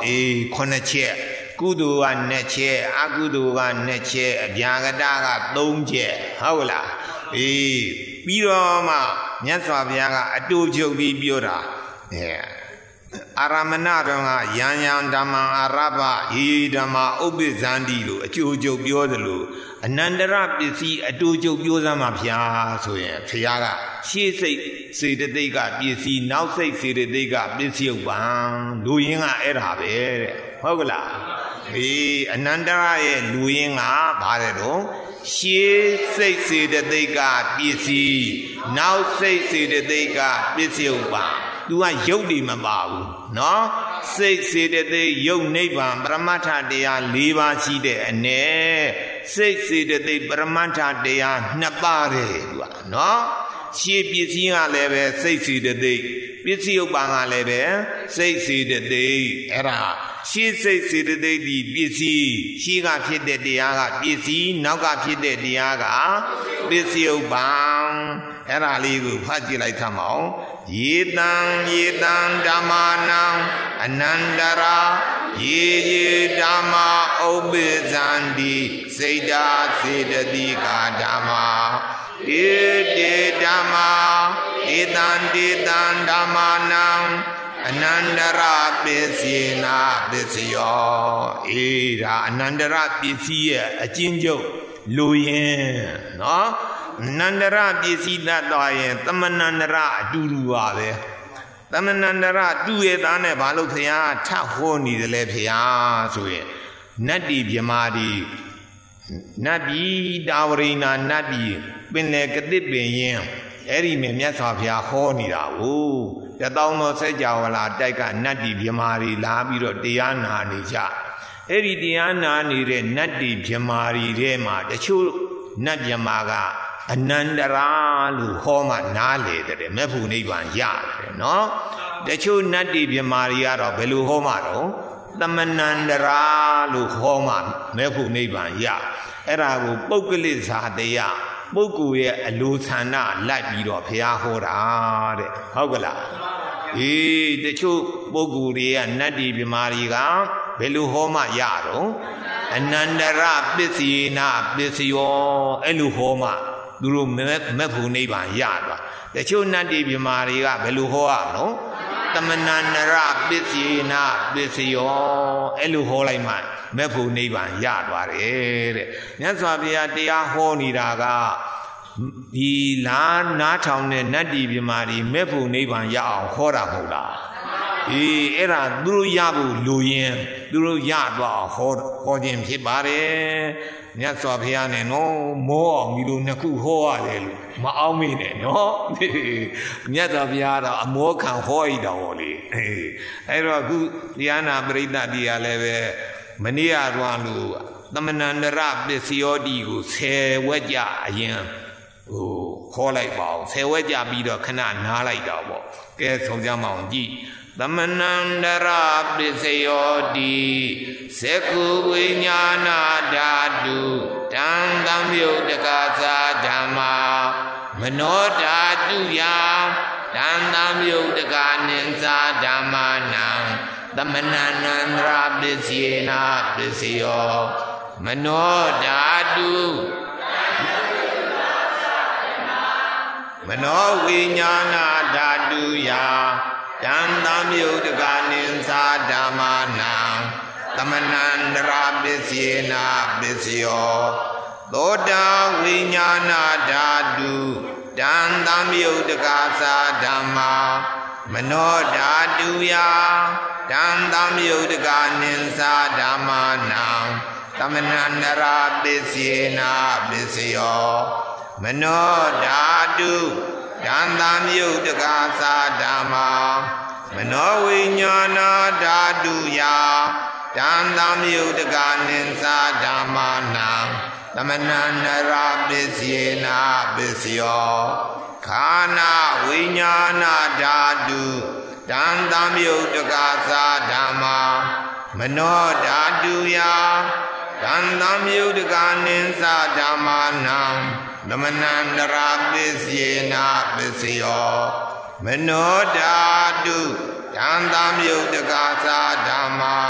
konache kudu wa neche akudu wa neche abyagada ga 3ချက်ဟုတ်လားပြီးတော့မှမြတ်စွာဘုရားကအတူချုပ်ပြီးပြောတာအာရမဏတော်ကယံယံဓမ္မအာရဘယေဓမ္မဥပ္ပဇန္တိလို့အကျိုးချုပ်ပြောသလိုအနန္တရပစ္စည်းအတူချုပ်ပြောစမ်းမှာဖျားဆိုရင်ဖျားကရှေ့စိတ်စေတသိက်ကပစ္စည်းနောက်စိတ်စေတသိက်ကပစ္စည်းဥပ္ပံလူရင်းကအဲ့ဒါပဲတဲ့ဟုတ်ကလားအနန္တရရဲ့လူရင်းကဘာလဲတော့ရှေးစိတ်စေတသိက်ကပစ္စည်းနောက်စိတ်စေတသိက်ကပစ္စည်းဥပ္ပံသူကယုတ်တွေမပါဘူးနော်စိတ်စေတသိက်ယုတ်နိဗ္ဗာန်ပရမတ္ထတရား၄ပါးရှိတဲ့အ ਨੇ စိတ်စေတသိက်ပရမတ္ထတရား2ပါးတယ်သူကနော်ရှေးပစ္စည်းကလည်းပဲစိတ်စေတသိက်ပစ္စည်းဥပ္ပံကလည်းပဲစိတ်စေတသိက်အဲ့ဒါရှေးစိတ်စေတသိက်ဒီပစ္စည်းရှေးကဖြစ်တဲ့တရားကပစ္စည်းနောက်ကဖြစ်တဲ့တရားကပစ္စည်းဥပ္ပံအဲ့ဒါလေးကိုဖတ်ကြည့်လိုက်သမောင်ယေတံဓမ္မာနံအနန္တရာယေဓမ္မာဥပ္ပဇန္တိစေတာစေတတိကာဓမ္မာဧတေဓမ္မာဧတံဓမ္မာနံအနန္တရာပစ္စေနာပစ္စယောဒါအနန္တရပစ္စည်းရဲ့အကျဉ်းချုပ်လူရင်နော်နန္ဒရပစ္စည်းတတ်သွားရင်သမဏန္ဒရအတူတူပါပဲသမဏန္ဒရတူရဲ့သားနဲ့ဘာလို့ဖျားထဟောနေတယ်လဲဖျားဆိုရင်နတ္တိမြမာတိနတ်ပြည်တာဝရိဏနတ်ပြည်ပင်လေကတိပင်ရင်အဲ့ဒီမြတ်စွာဘုရားဟောနေတာကိုတသောသောစัจ java လာတိုက်ကနတ်ပြည်မြမာတိလာပြီးတော့တရားနာနေကြအဲ့ဒီတရားနာနေတဲ့နတ်ပြည်မြမာတိထဲမှာတချို့နတ်မြမာကအနန္တရာလို့ဟောမှနားလေတဲ့မေဖို့နိဗ္ဗာန်ရတယ်နော်တချို့နတ်တိမြမာတွေကတော့ဘယ်လိုဟောမှတော့သမဏန္တရာလို့ဟောမှမေဖို့နိဗ္ဗာန်ရအဲ့ဒါကိုပုဂ္ဂလိဇာတရားပုဂ္ဂိုလ်ရဲ့အလိုဆန္ဒလိုက်ပြီးတော့ဘုရားဟောတာတဲ့ဟုတ်ကလားတချို့ပုဂ္ဂိုလ်တွေကနတ်တိမြမာတွေကဘယ်လိုဟောမှရတော့အနန္တရပစ္စေနာပစ္စယောအဲ့လိုဟောမှသူတို့မက်ဖို့နိဗ္ဗာန်ရသွားတချို့နတ်တိမြမာတွေကဘယ်လိုဟောရမလို့သမဏန္တရပစ္စေနာပစ္စယောအဲ့လိုဟောလိုက်မှမက်ဖို့နိဗ္ဗာန်ရသွားတယ်တဲ့မြတ်စွာဘုရားတရားဟောနေတာကဒီလားနားထောင်တဲ့နတ်တိမြမာတွေမက်ဖို့နိဗ္ဗာန်ရအောင်ဟောတာမဟုတ်လားအဲ့ဒါသူတို့ရဖို့လိုရင်သူတို့ရသွားအောင်ဟောခြင်းဖြစ်ပါတယ်မြတ်စွာဘုရားနဲ့နော်မောအောင်ဒီလိုနှစ်ခုဟောရတယ်လို့မအောင်မေ့နဲ့နော်မြတ်စွာဘုရားတော့အမောခံဟောရတာဟောလေအဲ့တော့အခုတရားနာပရိသတ်တွေကလည်းပဲမနေ့ကတော့လို့သမဏန္တရပစ္စယောတိကို10ဝက်ကြအရင်ခေါ်လိုက်ပါအောင်10ဝက်ကြပြီးတော့ခဏနားလိုက်တာပေါ့ကဲဆုံးကြမအောင်ကြည့်သမဏန္တရပစ္စယောတိသက္ခုဝိညာဏဓာတုတံသံယုတ်တကသာဓမ္မာမနောဓာတုယတံသံယုတ်တကနိသာဓမ္မာနံသမဏန္တရပစ္စေနာပစ္စယောမနောဓာတုမနောဝိညာဏဓာတုယတံသံယုတ်တကနိသာဓမ္မာနံသမဏန္တရာပစ္စေနာပစ္စယောသောတာဝိညာဏဓာတုတံသံယုတ်တကာသာဓမ္မာမနောဓာတုယတံသံယုတ်တကာနိသာဓမ္မာနံသမဏန္တရာပစ္စေနာပစ္စယောမနောဓာတုတံသံယုတ်တကာသာဓမ္မာမနောဝိညာဏဓာတုယတံသံယုတ်တကာနိသာဓမ္မာနံသမဏန္တရာပစ္စေနာပစ္စယောခန္ဓာဝိညာဏဓာတုတံသံယုတ်တကာသာဓမ္မာမနောဓာတုယတံသံယုတ်တကာနိသာဓမ္မာနံသမဏန္တရာပစ္စေနာပစ္စယောမနောဓာတုတံသံယုတ်တကာသာဓမ္မာ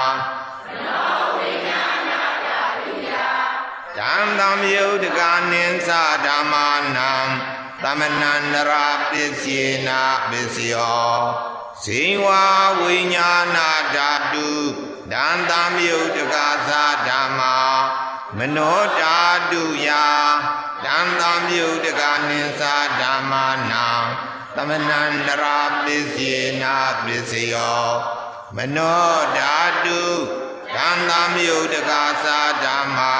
တံသံယုတ်တကာနိသာဓမ္မာနံသမဏန္တရာပစ္စေနာပစ္စယောဇေဝဝိညာဏဓာတုတံသံယုတ်တကာသာဓမ္မာမနောဓာတုယတံသံယုတ်တကာနိသာဓမ္မာနံသမဏန္တရာပစ္စေနာပစ္စယောမနောဓာတုတံသံယုတ်တကာသာဓမ္မာ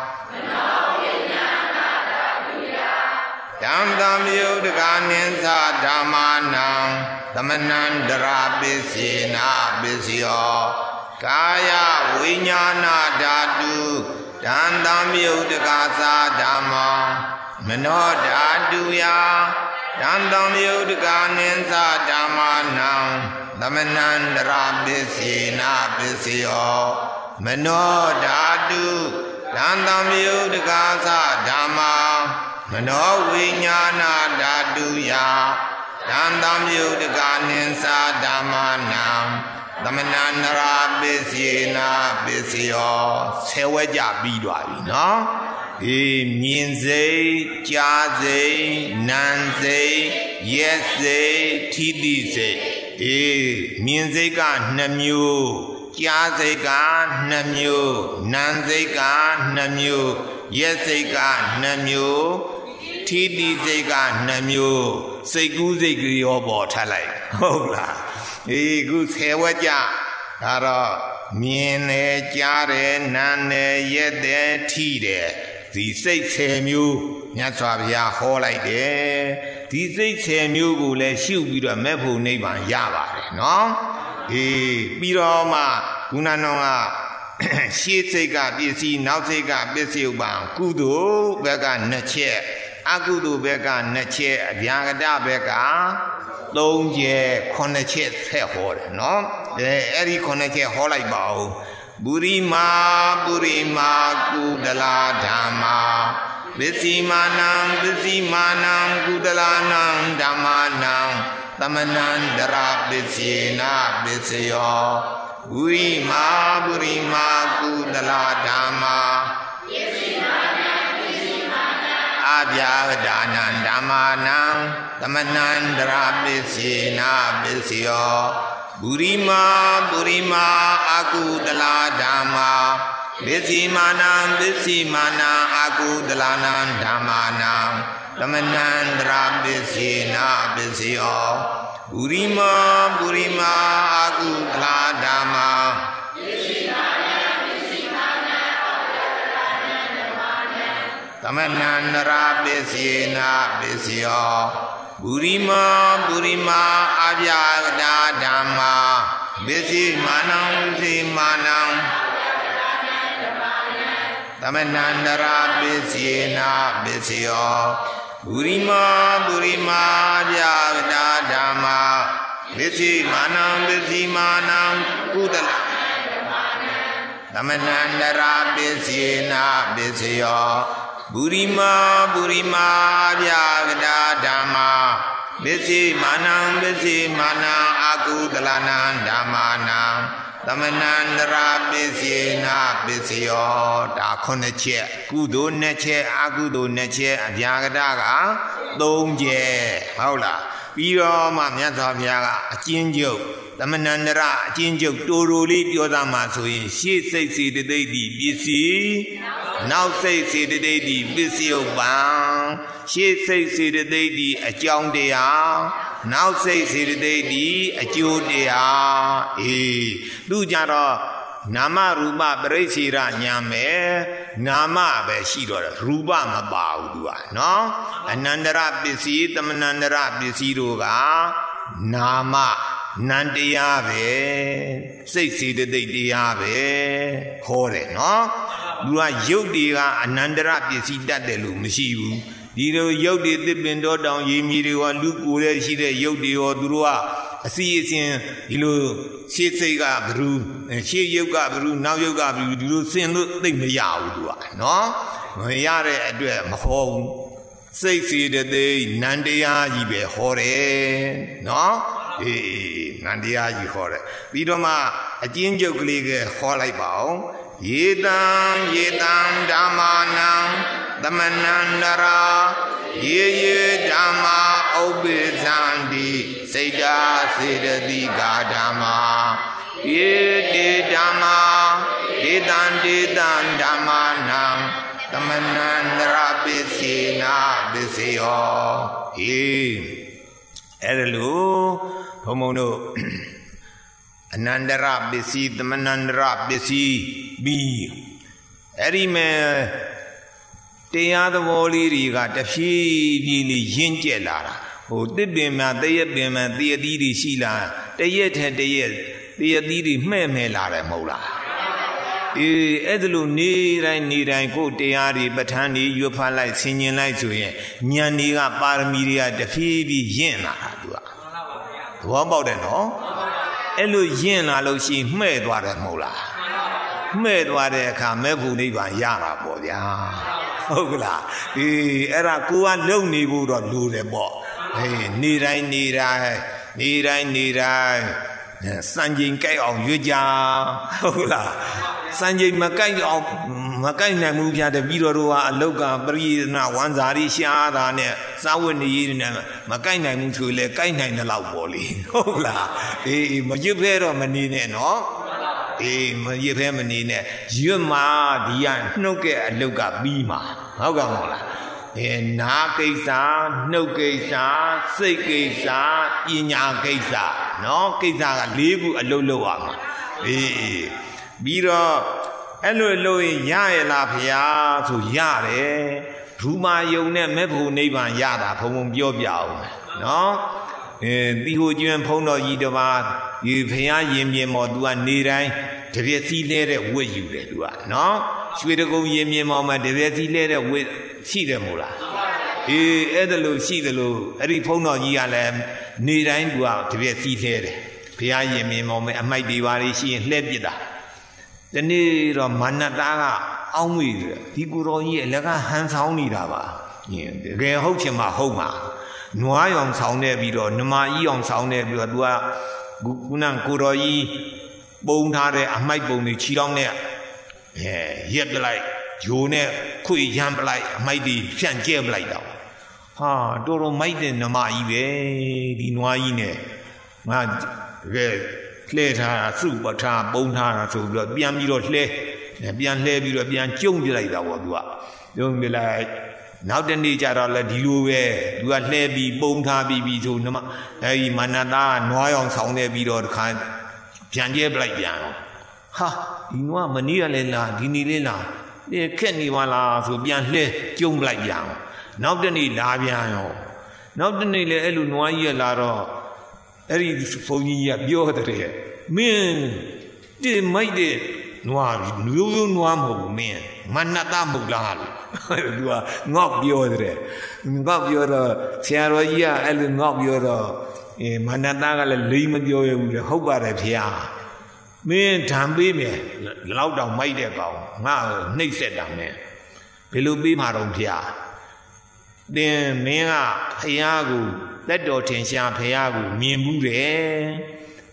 တံသံယုတ်တကာနိသာဓမ္မာနံသမဏန္တရာပစ္စေနာပစ္စယောကာယဝိညာဏဓာတုတံသံယုတ်တကာသာဓမ္မာမနောဓာတုယတံသံယုတ်တကာနိသာဓမ္မာနံသမဏန္တရာပစ္စေနာပစ္စယောမနောဓာတုတံသံယုတ်တကာသာဓမ္မာမနောဝိညာဏဓာတုယတံသံယုတ်တကာနိသာဓမ္မာနံသမဏန္တရာပစ္စေနာပစ္စယောဆယ်ဝဲကြပြီးသွားပြီနော်မြင်စိတ်ကြားစိတ်နာမ်စိတ်ရက်စိတ်ထိတိစိတ်မြင်စိတ်က2မျိုးကြားစိတ်က2မျိုးနာမ်စိတ်က2မျိုးရက်စိတ်က2မျိုးထိတိစိတ်က2မျိုးစိတ်ကူးစိတ်ကရောပေါ်ထပ်လိုက်ဟုတ်လားခု10ဝက်ကြဒါတော့မြင်တယ်ကြားတယ်နားတယ်ရက်တယ်ထိတယ်ဒီစိတ်10မျိုးမြတ်စွာဘုရားဟောလိုက်တယ်ဒီစိတ်10မျိုးကိုလည်းရှုပြီးတော့မဲ့ဖို့နိဗ္ဗာန်ရပါတယ်နော်ပြီးတော့မှကုဏနောကရှေ့စိတ်ကပစ္စည်းနောက်စိတ်ကပစ္စည်းဥပံကုသိုလ်ဘက်က2ချက်အကုသိုလ်ဘက်က2ချက်အဗျာဂတဘက်က3ချက်9ချက်ဆက်ဟောတယ်နော်အဲ့ဒီ9ချက်ဟောလိုက်ပါဦးပုရိမာကုဒလာဓမ္မာပစ္စည်းမာနံကုဒလာနံဓမ္မာနံသမဏန္တရာပစ္စေနာပစ္စယောပုရိမာကုဒလာဓမ္မာအဗျာဂဒါနံဓမ္မာနံသမဏန္တရာပစ္စေနာပစ္စယောပုရိမာအကုဒလာဓမ္မာပစ္စည်းမာနံအကုဒလာနံဓမ္မာနံသမဏန္တရာပစ္စေနာပစ္စယောပုရိမာအကုဒလာဓမ္မာသမဏန္တရာပစ္စေနာပစ္စယောပုရိမာအဗျာဂတဓမ္မာပစ္စည်းမာနံသမဏန္တရာပစ္စေနာပစ္စယောပုရိမာအဗျာဂတဓမ္မာပစ္စည်းမာနံကုသလသမဏန္တရာပစ္စေနာပစ္စယောပုရိမာအဗျာဂတဓမ္မာပစ္စည်းမာနံအကုသလနံဓမ္မာနံသမဏန္တရာပစ္စေနာပစ္စယောဒါ9ချက်ကုသိုလ်2ချက်အကုသိုလ်2ချက်အဗျာကတက3ချက်ဟုတ်လားပြီးတော့မှမြတ်စွာဘုရားကအကျဉ်းချုပ်သမဏန္တရအကျဉ်းချုပ်တိုတိုလေးပြောသားမှဆိုရင်ရှေ့စိတ်စေတသိက်ဒီပစ္စည်းနောက်စိတ်စေတသိက်ဒီပစ္စယုပ္ပံရှေ့စိတ်စေတသိက်ဒီအကြောင်းတရားနောက်စိတ်စေတသိက်ဒီအကျိုးတရားသူကြတော့နာမရူပပရိစ္ဆေရညာမယ်နာမပဲရှိတော့တယ်ရူပမပါဘူးသူကနော်အနန္တရပစ္စည်းသမဏန္တရပစ္စည်းတို့ကနာမနန္တရားပဲစိတ်စေတသိက်တရားပဲခေါ်တယ်နော်သူကယုတ်တွေကအနန္တရပစ္စည်းတတ်တယ်လို့မရှိဘူးဒီလိုယုတ်တွေသစ်ပင်တော်တောင်ရေမြေတွေကလူကိုယ်ရဲ့ရှိတဲ့ယုတ်တွေရောသူတို့ကအစီအစဉ်ဒီလိုရှေ့စိတ်ကဘ누구ရှေ့ယုတ်ကဘ누구နောက်ယုတ်ကဘ누구ဒီလိုစင်လို့သိမရဘူးသူကနော်မရတဲ့အတွက်မဟောဘူးစိတ်စေတသိက်နန္တရားကြီးပဲဟောတယ်နော်နန္တရားကြီးဟောတယ်ပြီးတော့မှအကျဉ်းချုပ်ကလေးကဟောလိုက်ပါအောင်ယေတံဓမ္မာနံသမဏန္တရာယေဓမ္မာဥပ္ပိသန္တိစိတ်တာစေတသိကာဓမ္မာယေတေဓမ္မာဒေတံဓမ္မာနံသမဏန္တရာပစ္စေနာပစ္စယောအဲ့ဒါလို့ဘုံဘုံတို့အနန္တရပစ္စည်းသမဏန္တရပစ္စည်းပြီးအဲ့ဒီမဲ့တရားသဘောလေးတွေကတဖြည်းဖြည်းလေးရင့်ကျက်လာတာဟိုတစ်ပင်မှာတရက်ပင်မှာတရသီးတွေရှိလာတရက်ထက်တရက်တရသီးတွေမှဲ့လာတယ်မဟုတ်လားအဲ့ဒါလို့နေတိုင်းကိုတရားတွေပဋ္ဌာန်းတွေရွတ်ဖတ်လိုက်ဆင်ញင်လိုက်ဆိုရင်ဉာဏ်တွေကပါရမီတွေကတဖြည်းဖြည်းရင့်လာတာသူကသဘောပေါက်တယ်နော်အဲ့လိုရင့်လာလို့ရှိရင်မှဲ့သွားတယ်မဟုတ်လားမှဲ့သွားတဲ့အခါမဲ့ဖို့နိဗ္ဗာန်ရတာပေါ့ဗျာဟုတ်ကလားအဲ့ဒါကိုကလုံနေဖို့တော့လိုတယ်ပေါ့နေတိုင်းစံချိန်ကြိုက်အောင်ရွတ်ကြဟုတ်လားစံချိန်မကြိုက်အောင်မကြိုက်နိုင်ဘူးပြတဲ့ပြီးတော့ကအလောက်ကပရိယနာဝန်ဇာရီရှားတာနဲ့စာဝတ်နေရည်နဲ့မကြိုက်နိုင်ဘူးဆိုလေကြိုက်နိုင်တဲ့လောက်ပေါ့လေဟုတ်လားမရွတ်ဖဲတော့မနေနဲ့နော်မရွတ်ဖဲမနေနဲ့ရွတ်မှာဒီကနှုတ်ကအလောက်ကပြီးမှာဟုတ်ကဲ့မဟုတ်လားနာကိစ္စနှုတ်ကိစ္စစိတ်ကိစ္စပညာကိစ္စနော်ကိစ္စက၄ခုအလုပ်လုပ်ရမှာပြီးတော့အဲ့လိုလုပ်ရင်ရရလားဖျားဆိုရတယ်ရူမာယုံနဲ့မဲ့ဖို့နိဗ္ဗာန်ရတာဘုံဘုံပြောပြအောင်နော်တီဟိုကျွန်းဖုံးတော်ကြီးတပါးဒီဖျားရင်ပြင်မော် तू ကနေတိုင်းတပြည့်စီးလဲတဲ့ဝတ်ယူတယ် तू ကနော်ရွှေတကုံရင်ပြင်မော်မှာတပြည့်စီးလဲတဲ့ဝတ်ရှိတယ်မို့လားအဲ့ဒါလို့ရှိတယ်လို့အဲ့ဒီဖုံးတော်ကြီးကလည်းနေတိုင်း तू ကတပြည့်စီးလဲတယ်ဖျားရင်ပြင်မော်မှာအမိုက်တွေပါလေးရှိရင်လှဲပစ်တာဒီနေ့တော့မနတာကအောင်းမိတယ်ဒီကိုတော်ကြီးအလကဟန်ဆောင်နေတာပါတကယ်ဟုတ်ချင်မှဟုတ်မှာနွားရောင်ဆောင်နေပြီးတော့နမကြီးအောင်ဆောင်နေပြီးတော့ तू ကခုနကိုတော်ကြီးပုံထားတဲ့အမိုက်ပုံတွေချီတောင်းနဲ့ရက်ပလိုက်ဂျိုနဲ့ခွေရမ်းပလိုက်အမိုက်တွေဖြန့်ကျဲပလိုက်တော့ဟာတော်တော်မိုက်တဲ့နမကြီးပဲဒီနွားကြီးနဲ့ငါတကယ်လှဲထားတာစုပထားပုံထားတာဆိုပြီးတော့ပြန်ပြီးတော့လှဲပြီးတော့ပြန်ကျုံပြလိုက်တာပေါ့ तू ကကျုံပြလိုက်နောက်တနေ့ကျတော့လည်းဒီလိုပဲသူကလှဲပြီးပုံထားပြီးဆိုအဲဒီမနတာနွားရောင်ဆောင်နေပြီးတော့တခါပြန်ကျဲပလိုက်ပြန်ဟာဒီနွားမနေ့ကလည်းလာဒီနေ့လည်းလာခက်နေပါလားဆိုပြန်လှဲကျုံပလိုက်ပြန်နောက်တနေ့လာပြန်ရောနောက်တနေ့လည်းအဲ့လိုနွားကြီးလာတော့အဲ့ဒီဘုန်းကြီးကပြောတဲ့မင်းဒီမိုက်တဲ့နွားရိုးနွားမဟုတ်ဘူးမင်းမနတာမဟုတ်လားလို့သူကငေါ့ပြောတယ်ငေါ့ပြောတော့ဆရာတော်ကြီးကအဲ့လိုငေါ့ပြောတော့မနတာကလည်းလိမ့်မပြောရဘူးလေဟုတ်ပါတယ်ဖေဟာမင်းဓာန်ပေးမယ်လောက်တောင်မိုက်တဲ့ကောင်ငါနှိပ်ဆက်တာနဲ့ဘယ်လိုပေးမှာတော့ဖေဟာသင်မင်းကဖယားကိုလက်တော်ထင်ရှားဖယားကိုမြင်မှုတယ်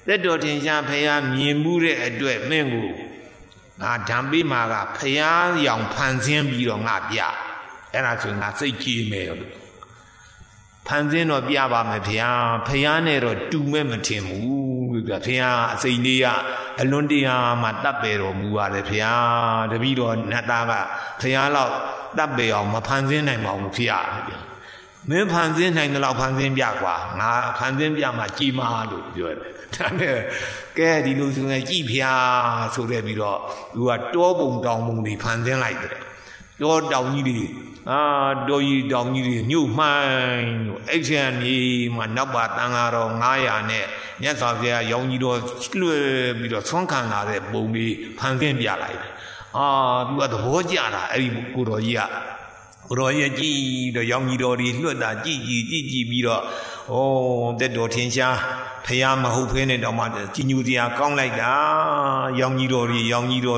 သက်တော်ထင်ရှားဖယားမြင်မှုတဲ့အတွက်မင်းကိုငါဓမ္ပိမာကဖယားရောင်ဖန်ဆင်းပြီးတော့ငါပြအဲ့ဒါဆိုငါစိတ်ကြည်မယ်လို့ဖန်ဆင်းတော့ပြပါမယ်ဖယားနဲ့တော့တူမဲ့မထင်ဘူးလို့ပြောဖယားအစိမ့်လေးကအလွန်တရာမှတပ်ပေတော်မူပါတယ်ဖယားတပည့်တော်နတ်သားကဖယားလောက်တပ်ပေအောင်မဖန်ဆင်းနိုင်ပါဘူးဖယားမင်းဖန်ဆင်းနိုင်တယ်လို့ဖန်ဆင်းပြကွာငါဖန်ဆင်းပြမှကြည်မာလို့ပြောတယ်ဒါနဲ့ကဲဒီလိုဆိုရင်ကြည်ဖျားဆိုတဲ့ပြီးတော့သူကတောပုံတောင်ပုံတွေဖန်ဆင်းလိုက်တယ်တောတောင်ကြီးတွေတောကြီးတောင်ကြီးတွေညှို့မှိုင်းလို့အဲ့ချမ်းကြီးမှာနောက်ပါတန်ဃာတော်900နဲ့မြတ်စွာဘုရားရောင်ကြီးတော်လွှဲပြီးတော့ဆွမ်းခံလာတဲ့ပုံလေးဖန်ဆင်းပြလိုက်တယ်သူကသဘောကျတာအဲ့ဒီကိုတော်ကြီးကကိုတော်ကြီးကြည်တော့ရောင်ကြီးတော်တွေလွှတ်တာကြည်ပြီးတော့သက်တော်ထင်ရှားဖယားမဟုတ်ဖဲနဲ့တော့မှကြီးညူစရာကောင်းလိုက်တာရောင်ကြီးတော်တွေအနိစ္စ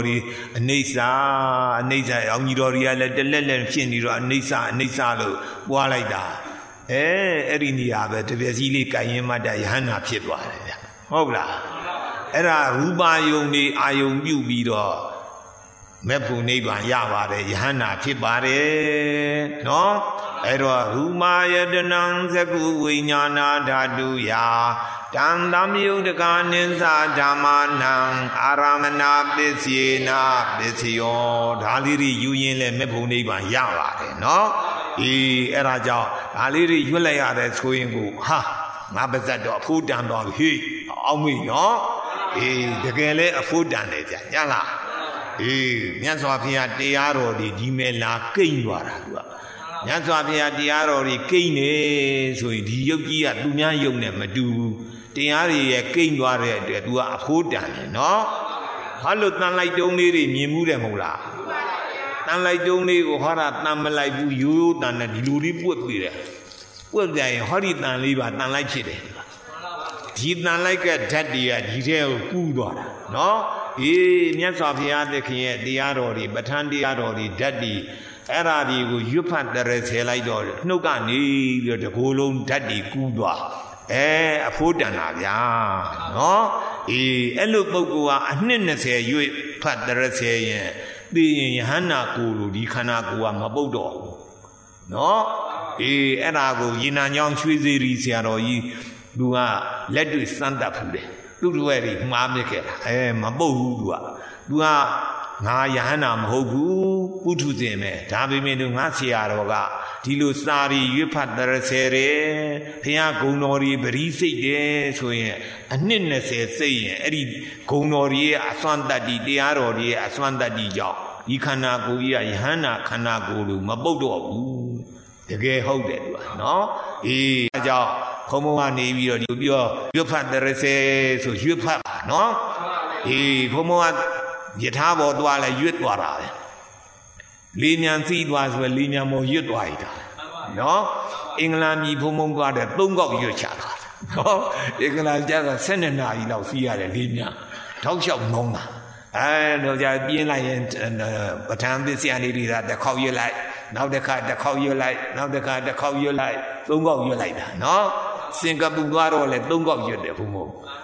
ရောင်ကြီးတော်တွေကလည်းတလက်ဖြစ်နေတော့အနိစ္စလို့ပွားလိုက်တာအဲ့ဒီနေရာပဲတပည့်စည်းလေးကိုင်ရင်မှတယဟန္တာဖြစ်သွားတယ်ဗျဟုတ်လားအဲ့ဒါရူပါယုံနေအာယုံပြုပြီးတော့မေဖို့နိဗ္ဗာန်ရပါတယ်ယဟန္တာဖြစ်ပါတယ်နော်အဲ့တော့ရူမာယတနံသကုဝိညာဏဓာတုယာတံသံယုတ်တကာနိသဓမ္မနံအာရမဏပစ္စေနာပစ္စယောဒါလေးတွေယူရင်လည်းမေဖို့နိဗ္ဗာန်ရပါတယ်နော်အဲ့ဒါကြောင့်ဒါလေးတွေရွတ်လိုက်ရတဲ့ဆိုရင်ကိုငါပါဇက်တော့အဖို့တန်တော့ဟေ့အောင်မိနော်တကယ်လဲအဖို့တန်တယ်ဗျညလားမြတ်စွာဘုရားတရားတော်ဒီမဲ့လာကိမ့်သွားတာသူကမြတ်စွာဘုရားတရားတော်တွေကိမ့်နေဆိုရင်ဒီယုတ်ကြီးကသူများယုတ်နဲ့မတူဘူးတရားတွေရဲ့ကိမ့်သွားတဲ့အတွက်သူကအဖိုးတန်တယ်နော်ဟာလို့တန်လိုက်တုံးလေးတွေမြင်မှုတယ်မဟုတ်လားတန်လိုက်တုံးလေးကိုဟောတာတန်မလိုက်ဘူးရိုးတန်နဲ့ဒီလူလေးပွက်ပြီးတယ်ပွက်ကြရင်ဟောဒီတန်လေးပါတန်လိုက်ဖြစ်တယ်ဒီတန်လိုက်ကဓာတ်တွေကဒီထဲကိုကူးသွားတာနော်မြတ်စွာဘုရားသခင်ရဲ့တရားတော်တွေပဋ္ဌာန်းတရားတော်တွေဓာတ်တွေအဲ့ဓာတွေကိုရွတ်ဖတ်တရဆဲလိုက်တော့နှုတ်ကနေပြီးတော့တကိုယ်လုံးဓာတ်တွေကူးသွားအဖိုးတန်တာဗျာနော်အဲ့လိုပုဂ္ဂိုလ်ကအနှစ်20ရွတ်ဖတ်တရဆဲရင်သိရင်ယဟန္တာကိုယ်လိုဒီခန္ဓာကိုယ်ကမပုတ်တော့ဘူးနော်အဲ့ဒါကိုရေနံကြောင့်ရွှေစေရီဆရာတော်ကြီးသူကလက်တွေ့စမ်းသပ်ဖူးတယ်သူတို့ရဲ့မှားမြစ်ခဲ့တာမပုတ်ဘူးသူကငါယဟန္တာမဟုတ်ဘူးပုထုဇဉ်ပဲဒါပေမဲ့ငါဆရာတော်ကဒီလိုစာရီရွတ်ဖတ်တရဆဲတယ်ဘုရားဂုဏ်တော်ကြီးပရိစိတ်တယ်ဆိုရင်အနှစ်20စိတ်ရင်အဲ့ဒီဂုဏ်တော်ကြီးရဲ့အစွမ်းတတ္တိတရားတော်ကြီးရဲ့အစွမ်းတတ္တိကြောင့်ဒီခန္ဓာကိုယ်ကြီးကယဟန္တာခန္ဓာကိုယ်လိုမပုတ်တော့ဘူးတကယ်ဟုတ်တယ်သူကနော်အဲကြောင့်ဘုံဘုံကနေပြီးတော့ဒီပြောရွတ်ဖတ်တရဆဲဆိုရွတ်ဖတ်ပါနော်ဘုံဘုံကယထာဘောသွားလဲရွတ်သွားတာပဲလေးညံစီးသွားဆိုလေးညံမောရွတ်သွားရတာနော်အင်္ဂလန်ပြည်ဘုံဘုံသွားတဲ့3ခေါက်ရွတ်ချတာနော်အင်္ဂလန်ကျတော့12နာရီလောက်စီးရတယ်လေးညံထောက်လျှောက်နှုံးတာတော့じゃပြင်းလိုက်ရင်ပဋ္ဌာန်းသစ္စာလေးတွေကတစ်ခေါက်ရွတ်လိုက်နောက်တစ်ခါတစ်ခေါက်ရွတ်လိုက်နောက်တစ်ခါတစ်ခေါက်ရွတ်လိုက်3ခေါက်ရွတ်လိုက်တာနော်စင်ကာပူသွားတော့လဲ3ခေါက်ရွတ်တယ်ဘုံဘုံ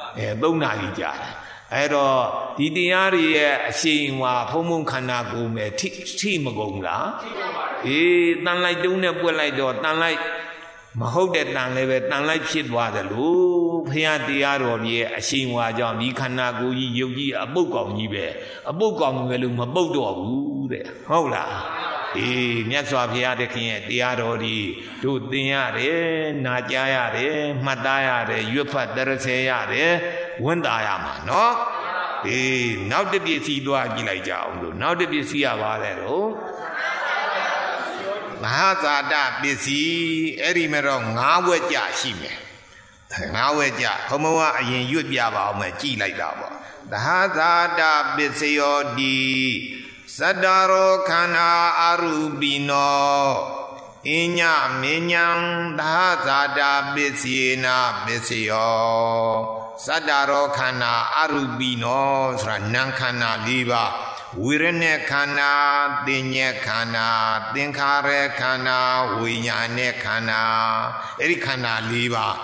3နာရီကြာတယ်အဲ့တော့ဒီတရားတွေရဲ့အရှိန်ဝါဖုံဖုံခန္ဓာကိုယ်မဲ့ထိမကုန်လားတန်လိုက်တုံးနဲ့ပွက်လိုက်တော့တန်လိုက်မဟုတ်တဲ့တန်လည်းပဲတန်လိုက်ဖြစ်သွားတယ်လို့ဘုရားတရားတော်ကြီးရဲ့အရှိန်ဝါကြောင့်ဒီခန္ဓာကိုယ်ကြီးယုတ်ကြီးအပုတ်ကောင်ကြီးပဲအပုတ်ကောင်ပဲလို့မပုတ်တော့ဘူးတဲ့ဟုတ်လားမြတ်စွာဘုရားသခင်ရဲ့တရားတော်ဒီတို့သင်ရတယ်နာကြားရတယ်မှတ်သားရတယ်ရွတ်ဖတ်တရဆဲရတယ်ဝန်တာရမှာနော်နောက်တစ်ပစ္စည်းသွားကြည့်လိုက်ကြအောင်လို့နောက်တစ်ပစ္စည်းရပါတယ်လို့မဟာဇာတပစ္စည်းအဲ့ဒီမဲ့တော့9ဝက်ကြရှိမယ်9ဝက်ကြဘုံဘုံကအရင်ရွတ်ပြပါအောင်မယ်ကြည့်လိုက်တာပေါ့သဟာဇာတပစ္စယောတိသတ္တရောခန္ဓာအရူပိနောအညမေညံသဟာဇာတပစ္စေနာပစ္စယောသတ္တရောခန္ဓာအရူပိနောဆိုတာနံခန္ဓာ၄ပါးဝိရณေခန္ဓာသင်ညေခန္ဓာသင်္ခါရခန္ဓာဝိညာဉ်ခန္ဓာအဲ့ဒီခန္ဓာ၄ပါး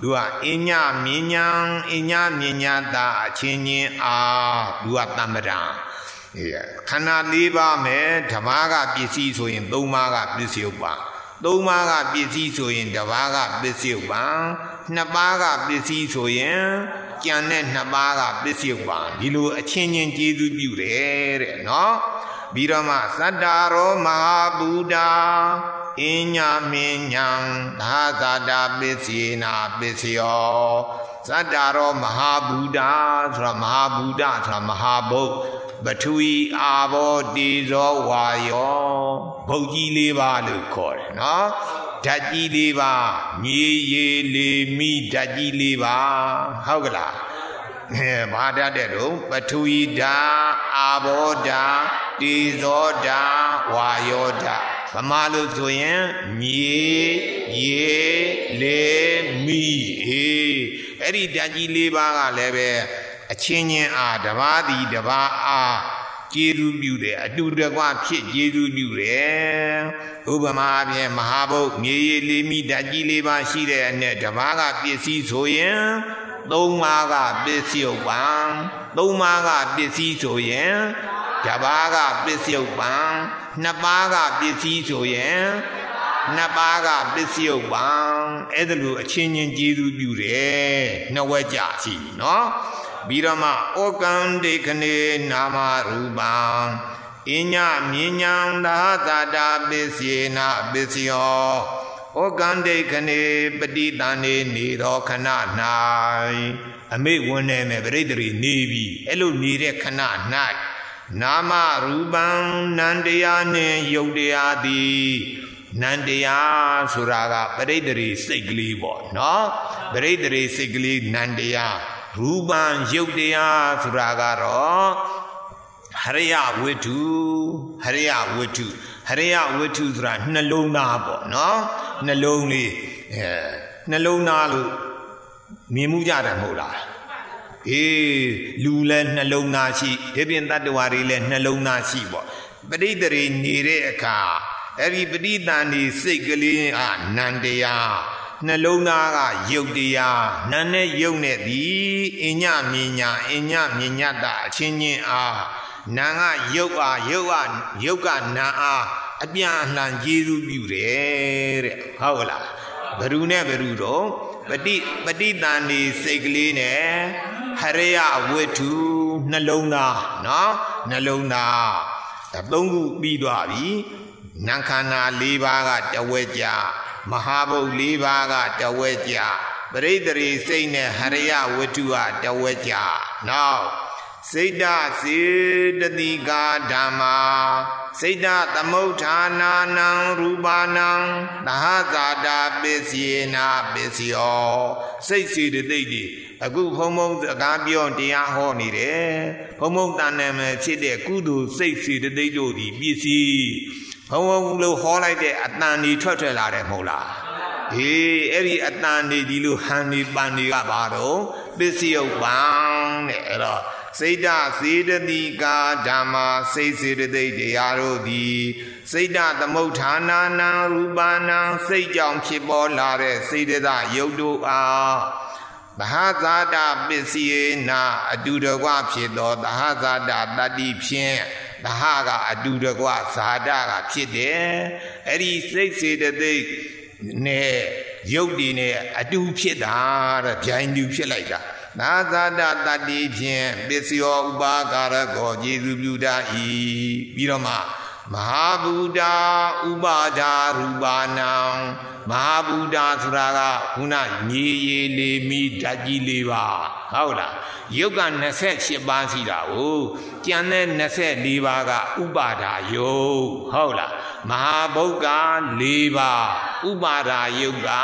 သူကအင်းညမြင်းညာအင်းညမြင်းညာတာအချင်းချင်းအားသူကတမ္ပရာခန္ဓာ၄ပါးမယ်ဓမ္မကပစ္စည်းဆိုရင်၃ပါးကပစ္စည်းဥပ္ပါ၃ပါးကပစ္စည်းဆိုရင်တစ်ပါးကပစ္စည်းဥပ္ပါနှစ်ပါးကပစ္စည်းဆိုရင်ကျန်တဲ့နှစ်ပါးကပစ္စည်းဥပ္ပါဒီလိုအချင်းချင်းကျေးဇူးပြုတယ်တဲ့နော်ပြီးတော့မှသတ္တရောမဟာဗုဒ္ဓအင်းညာမင်းညာသာသတာပစ္စည်းနာပစ္စယောသတ္တရောမဟာဗုဒ္ဓဆိုတာမဟာဗုဒ္ဓဆိုတာမဟာဘုတ်ပထဝီအာဘောတေဇောဝါယောဘုတ်ကြီး၄ပါးလို့ခေါ်တယ်နော်ဓာတ်ကြီး၄ပါးမြေရေလေမိဓာတ်ကြီး၄ပါးဟုတ်ကလားဘာဓာတ်တဲ့တော့ပထဝီဓာတ်အာဘောဓာတ်တေဇောဓာတ်ဝါယောဓာတ်ဗမာလို့ဆိုရင်မြေရေလေမိအဲ့ဒီဓာတ်ကြီး၄ပါးကလည်းပဲအချင်းချင်းအားတစ်ပါးသည်တစ်ပါးအားကျေးဇူးပြုတယ်အတူတကွဖြစ်ကျေးဇူးပြုတယ်ဥပမာအပြင်မဟာဘုတ်မြေရည်လေးမိဓာတ်ကြီး၄ပါးရှိတဲ့အနဲ့တစ်ပါးကပစ္စည်းဆိုရင်၃ပါးကပစ္စည်းဥပ္ပံ၃ပါးကပစ္စည်းဆိုရင်တစ်ပါးကပစ္စည်းဥပ္ပံနှစ်ပါးကပစ္စည်းဆိုရင်နှစ်ပါးကပစ္စည်းဥပ္ပံအဲ့ဒါလိုအချင်းချင်းကျေးဇူးပြုတယ်နှစ်ဝက်ကြရှိနော်ပြီးတော့မှဩကံဒိခဏေနာမရူပံအညမြဉ္ဉံသာသတာပစ္စယေနာပစ္စယောဩကံဒိခဏေပတိတန်နေနေသောခဏ၌အမိဝင်နေမယ်ပရိသေရီနေပြီအဲ့လိုနေတဲ့ခဏ၌နာမရူပံနန္တရားနှင့်ယုတ်တရားသည်နန္တရားဆိုတာကပရိသေရီစိတ်ကလေးပေါ့နော်ပရိသေရီစိတ်ကလေးနန္တရားရူပံယုတ်တရားဆိုတာကတော့ဟရိယဝိတုဟရိယဝိတုဟရိယဝိတုဆိုတာနှလုံးသားပေါ့နော်နှလုံးလေးနှလုံးသားလို့မြင်မှုကြတယ်မဟုတ်လားလူလည်းနှလုံးသားရှိဒီပြင်တတ္တဝါတွေလည်းနှလုံးသားရှိပေါ့ပရိသေရီနေတဲ့အခါအဲ့ဒီပဋိသန္ဓေစိတ်ကလေးနန္တရားနှလုံးသားကယုတ်တရားနာနဲ့ယုတ်နဲ့သည်အညမြညာအညမြညတအချင်းချင်းအားနာကယုတ်အားယုတ်ကနာအားအပြန်အလှန်ကျေးဇူးပြုတယ်တဲ့ဟုတ်လားဘ누구နဲ့ဘ누구တော့ပဋိသန္ဓေစိတ်ကလေးနဲ့ဟရိယဝိတုနှလုံးသားနော်နှလုံးသားသုံးခုပြီးသွားပြီနာခန္ဓာ၄ပါးကတဝက်ကြမဟာဘုတ်၄ပါးကတဝက်ကြပရိသေရီစိတ်နဲ့ဟရိယဝတ္ထုကတဝက်ကြနောက်စိတ်ဓာစေတတိကာဓမ္မာစိတ်ဓာသမုဋ္ဌာနာနံရူပနံသဟဇာတာပစ္စယေနာပစ္စယောစိတ်စေတသိက်တွေအခုဘုံဘုံစကားပြောတရားဟောနေတယ်ဘုံဘုံတန်တယ်မယ်ဖြစ်တဲ့ကုသိုလ်စိတ်စေတသိက်တို့ဒီပစ္စည်းဘုံဘုံလို့ဟောလိုက်တဲ့အတန်ကြီးထွက်လာတယ်မဟုတ်လားအဲ့ဒီအတန်ကြီးဒီလိုဟန်ဒီပန်ဒီကပါတော့ပစ္စည်းဥပ္ပံတဲ့အဲ့တော့စိတ်ဓာစေတသိကာဓမ္မာစိတ်စေတသိက်တရားတို့သည်စိတ်ဓာသမုဋ္ဌာနာနံရူပနံစိတ်ကြောင့်ဖြစ်ပေါ်လာတဲ့စိတ်ဓာတ်ယုတ်တို့အားသဟဇာတာပစ္စယေနာအတူတကွဖြစ်သောသဟဇာတာတတ္တိဖြင့်သဟကအတူတကွဇာတာကဖြစ်တယ်အဲ့ဒီစိတ်စေတသိက်နဲ့ယုတ်ဒီနဲ့အတူဖြစ်တာတဲ့ဗျိုင်းတူဖြစ်လိုက်တာသာဇာတာတတ္တိဖြင့်ပစ္စယောဥပါကာရကောကျေစုပြုတတ်၏ပြီးတော့မှမဟာဗုဒ္ဓဥပါဒာရူပနံမဟာဗုဒ္ဓဆိုတာကခုနမြေရည်လေမိဓာတ်ကြီး၄ပါးဟုတ်လားယုတ်က28ပါးရှိတာကိုကျန်တဲ့24ပါးကဥပါဒာယုတ်ဟုတ်လားမဟာဗုဒ္ဓ၄ပါးဥပါဒာယုတ်က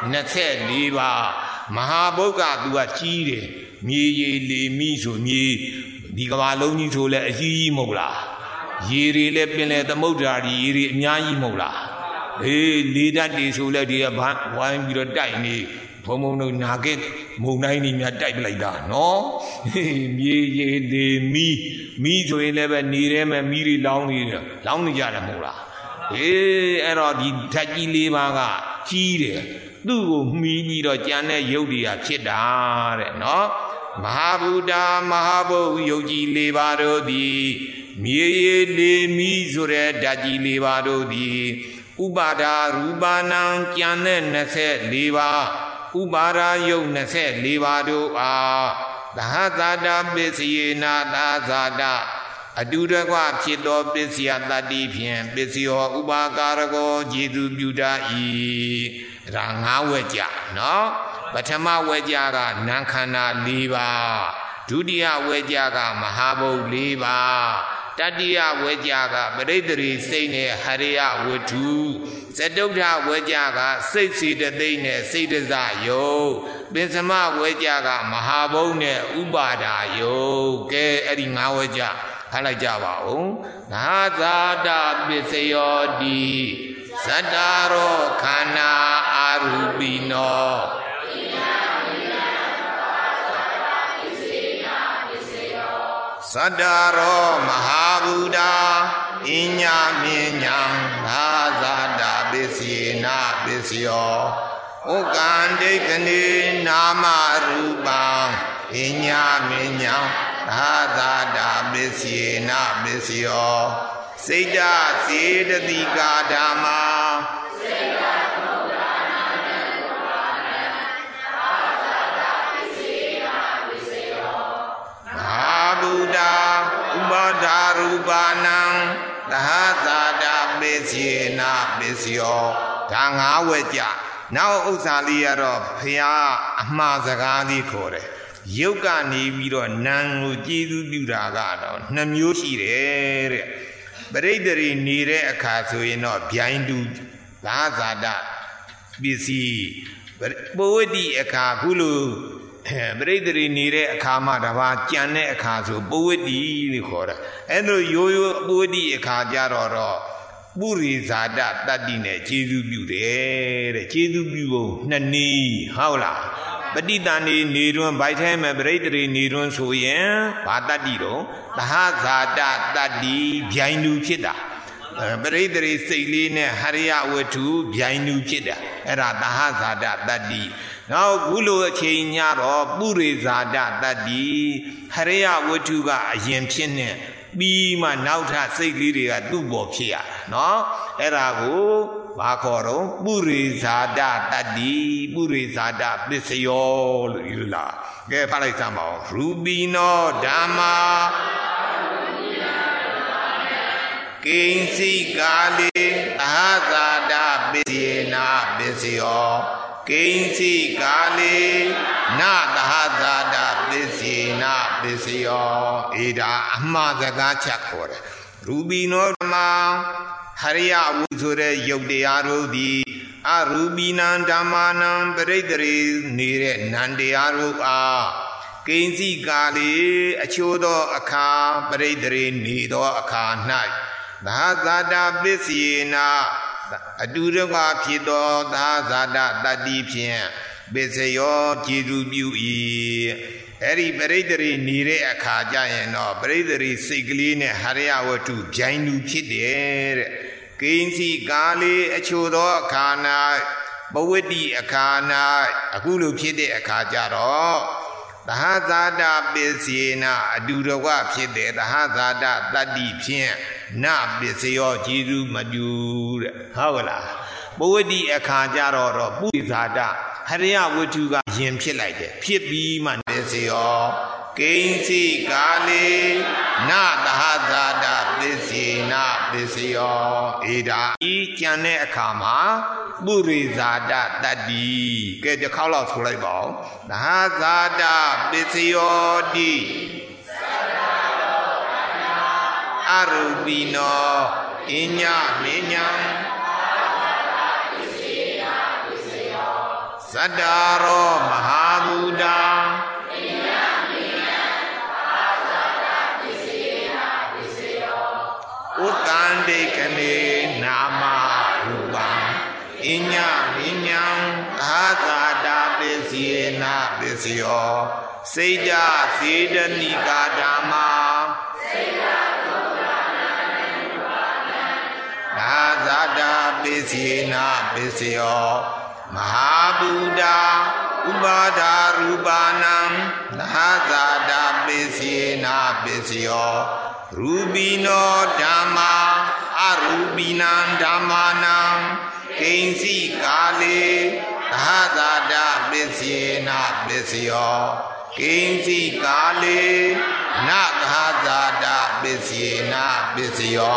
24ပါးမဟာဗုဒ္ဓသူကကြီးတယ်မြေရည်လေမိဆိုမြေဒီကမ္ဘာလုံးကြီးဆိုလဲအကြီးကြီးမဟုတ်လားရေတွေလည်းပင်လေသမုဒ္ဒရာကြီးရေတွေအများကြီးမဟုတ်လားလေဓာတ်တွေဆိုလဲဒီကဝိုင်းပြီးတော့တိုက်နေဘုံဘုံတို့နာခဲ့မုံတိုင်းကြီးများတိုက်ပလိုက်တာနော်မြေရေလေမိဆိုရင်လည်းပဲနေထဲမှာမိတွေလောင်းနေကြတယ်မဟုတ်လားအဲ့တော့ဒီဓာတ်ကြီး၄ပါးကကြီးတယ်သူ့ကိုမှီပြီးတော့ကြံတဲ့ယုတ်တရားဖြစ်တာတဲ့နော်မဟာဗုဒ္ဓမဟာဘုတ်ယုတ်ကြီး၄ပါးတို့သည်မြေလေးမီဆိုတဲ့ဓာတ်ကြီး၄ပါးတို့သည်ဥပါဒါရူပနံကြံတဲ့24ပါးဥပါဒါယုတ်24ပါးတို့အားသဟဇာတပစ္စယေနာသာဇာတအတူတကွဖြစ်သောပစ္စယတတ္တိဖြင့်ပစ္စယောဥပါကာရကောကျေသူပြုတတ်၏ဒါ၅ဝက်ကြနော်ပထမဝက်ကြကနံခန္ဓာ၄ပါးဒုတိယဝက်ကြကမဟာဘုတ်၄ပါးတတိယဝက်ကြကပရိသေရိစိတ်နဲ့ဟရိယဝတ္ထုသတုဋ္ဌဝက်ကြကစိတ်စေတသိက်နဲ့စိတ်တစယုတ်ပင်စမဝက်ကြကမဟာဘုတ်နဲ့ဥပါဒါယုတ်ကဲအဲ့ဒီ၅ဝက်ကြဖတ်လိုက်ကြပါဦးနာဇာတပစ္စယောတိဇတ္တာရောခန္ဓာအာရူပိနောသတ္တရောမဟာဗုဒ္ဓအညာမြညာနာဇာတပစ္စယေနာပစ္စယောဥက္ကံဒိဋ္ဌနေနာမရူပံအညာမြညာနာဇာတပစ္စယေနာပစ္စယောစိတ်တစေတတိကာဓမ္မာဗုဒ္ဓဥပါဒါရူပနံသဟဇာတပစ္စယေနာပစ္စယောဒါ၅ဝက်ကြနောက်ဥစ္စာလေးရတော့ဘုရားအမှားစကားလေးခေါ်တယ်ယုတ်ကနေပြီးတော့နံကိုကျေးဇူးပြုတာကတော့2မျိုးရှိတယ်တဲ့ပရိသေရိနေတဲ့အခါဆိုရင်တော့ဗျိုင်းတူသဟဇာတပစ္စည်းပဝတ္တိအခါခုလိုပရိသေရိနေတဲ့အခါမှတပါးကြံတဲ့အခါဆိုပဝတ္တိလို့ခေါ်တာအဲ့လိုရိုးရိုးပဝတ္တိအခါကြတော့ပုရိဇာတတတ္တိနဲ့ကျေးဇူးပြုတယ်တဲ့ကျေးဇူးပြုဖို့2နည်းဟုတ်လားပဋိသန္ဓေနေတွန်းဗိုက်ထဲမှာပရိသေရိနေတွန်းဆိုရင်ဘာတတ္တိတော့သဟဇာတတတ္တိဗျိုင်းတူဖြစ်တာပရိသေရိစိတ်လေးနဲ့ဟရိယဝတ္ထုဗျိုင်းတူဖြစ်တာအဲ့ဒါသဟဇာတတတ္တိနောက်ခုလိုအချိန်ညတော့ပုရိဇာတတတ္တိဟရိယဝတ္ထုကအရင်ဖြစ်နေပြီးမှနောက်ထပ်စိတ်လေးတွေကသူ့ပေါ်ဖြစ်ရနော်အဲ့ဒါကိုဘာခေါ်တော့ပုရိဇာတတတ္တိပုရိဇာတပစ္စယောလို့ယူလာကဲဖတ်လိုက်စမ်းပါဦးရူပိနောဓမ္မာကိဉ္စိကာလေသဟဇာတပစ္စယေနာပစ္စယောကိဉ္စိကာလေနသဟဇာတပစ္စယေနာပစ္စယောဧဒါအမှားစကားချက်ခေါ်တယ်ရူပိနောဓမ္မာဟရိယဝုဆိုတဲ့ယုတ်တရားတို့သည်အရူပိနံဓမ္မာနံပရိသေရိနေတဲ့နံတရားတို့အားကိဉ္စိကာလေအချို့သောအခါပရိသေရိနေသောအခါ၌သဟဇာတပစ္စယေနာအတူတကွဖြစ်သောသဟဇာတတတ္တိဖြင့်ပစ္စယောကျေသူပြု၏အဲ့ဒီပရိသေရိနေတဲ့အခါကျရင်တော့ပရိသေရိစိတ်ကလေးနဲ့ဟရိယဝတ္ထုဗျိုင်းတူဖြစ်တယ်တဲ့ကိဉ္စိကာလေအချို့သောအခါ၌ပဝတ္တိအခါ၌အခုလိုဖြစ်တဲ့အခါကျတော့သဟဇာတပစ္စယေနာအတူတကွဖြစ်တဲ့သဟဇာတတတ္တိဖြင့်နပစ္စယောကျေသူမပြုတဲ့ဟုတ်လားပဝတ္တိအခါကျတော့ပုရိဇာတဟရိယဝတ္ထုကယင်ဖြစ်လိုက်တယ်ဖြစ်ပြီးမှပစ္စယောကိဉ္စိကာလေနသဟဇာတပစ္စယေနာပစ္စယောဧဒါဤကြံတဲ့အခါမှာပုရိဇာတတတ္တိကဲတစ်ခေါက်လောက်ဆိုလိုက်ပါဦးသဟဇာတပစ္စယောတိအရူပိနောအညမေညာသတ္တရောမဟာဗုဒ္ဓဥက္ကံဒိဋ္ဌနေနာမရူပံအညမေညာသာသာတာပစ္စယေနာပစ္စယောစိတ်တစေတနိကာဓမ္မာသာသာတာပစ္စယေနာပစ္စယော Mahabuddha Upada Rupanam Nahazada Pisena Pisyo Rubino Dhamma Arubinan Dhammanam Kensi Kale Nahazada Pisena Pisyo Kensi Kale Nahazada Pisena Pisyo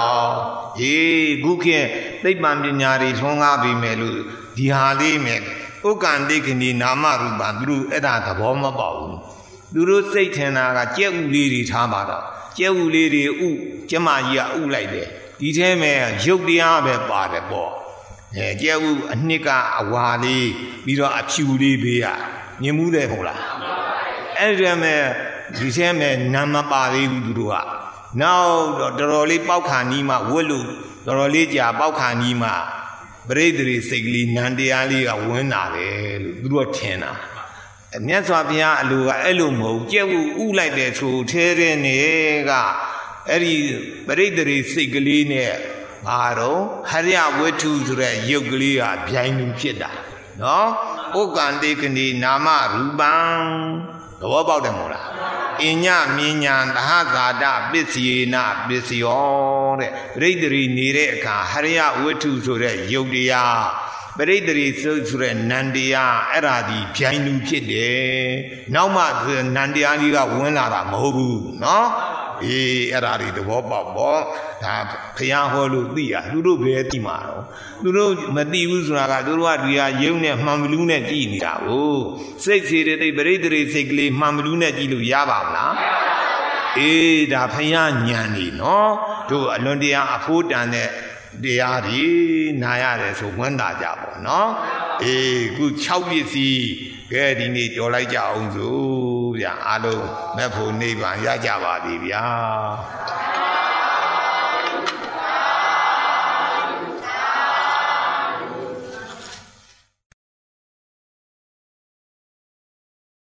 Guke Tipan Pinyari Songa Bimelu Dihali me Ukandikini Nama Ruban Duru Eda Taboma Bau Duru Satana Jew Lady Tamara Jew Lady U Jamaya Ulade Diteme Yodia Bade Bo Jew Nika Awali Bira Achuli Bia Nimude Hola Edeme Diteme Nama Bari Durua Now Doroli Paukanima Wulu Dorolija Paukanima Bradley Sigli Nandiali a winner, Drotena. And Yatsapia Lua Elumo, Jewu like the true Terrenega, Eri Bradley Sigli Aro, Haria Wetu Yoglia, Pianu Chida. No? Okandikini Nama Ruban. What about the Mola? Inya Minyan, Hazada, Bisiena, Bision, Radri Nireka, Haria Wetu Sure, Yodia, Bradri Sure, Nandia, Eradi, Pianu Chide, Nauma, Nandianiga, Winara, Mobu, no? Eradi, the Wobbo, Piaholu, Dia, Lulu Betimaro, Lulu Madiusraga, Duruadia, Yuna, Mamluna Ginia, oh, sexy, they Bradri Sigli, Mamluna Gilu Yabana. Da Payani, no? To Alondia, a food and the Ari, Naya, so Wanda Jabo, no? Good Chowisi, getting it, or like Jaunzu, Ado, Mapo, Neva, Yajaba,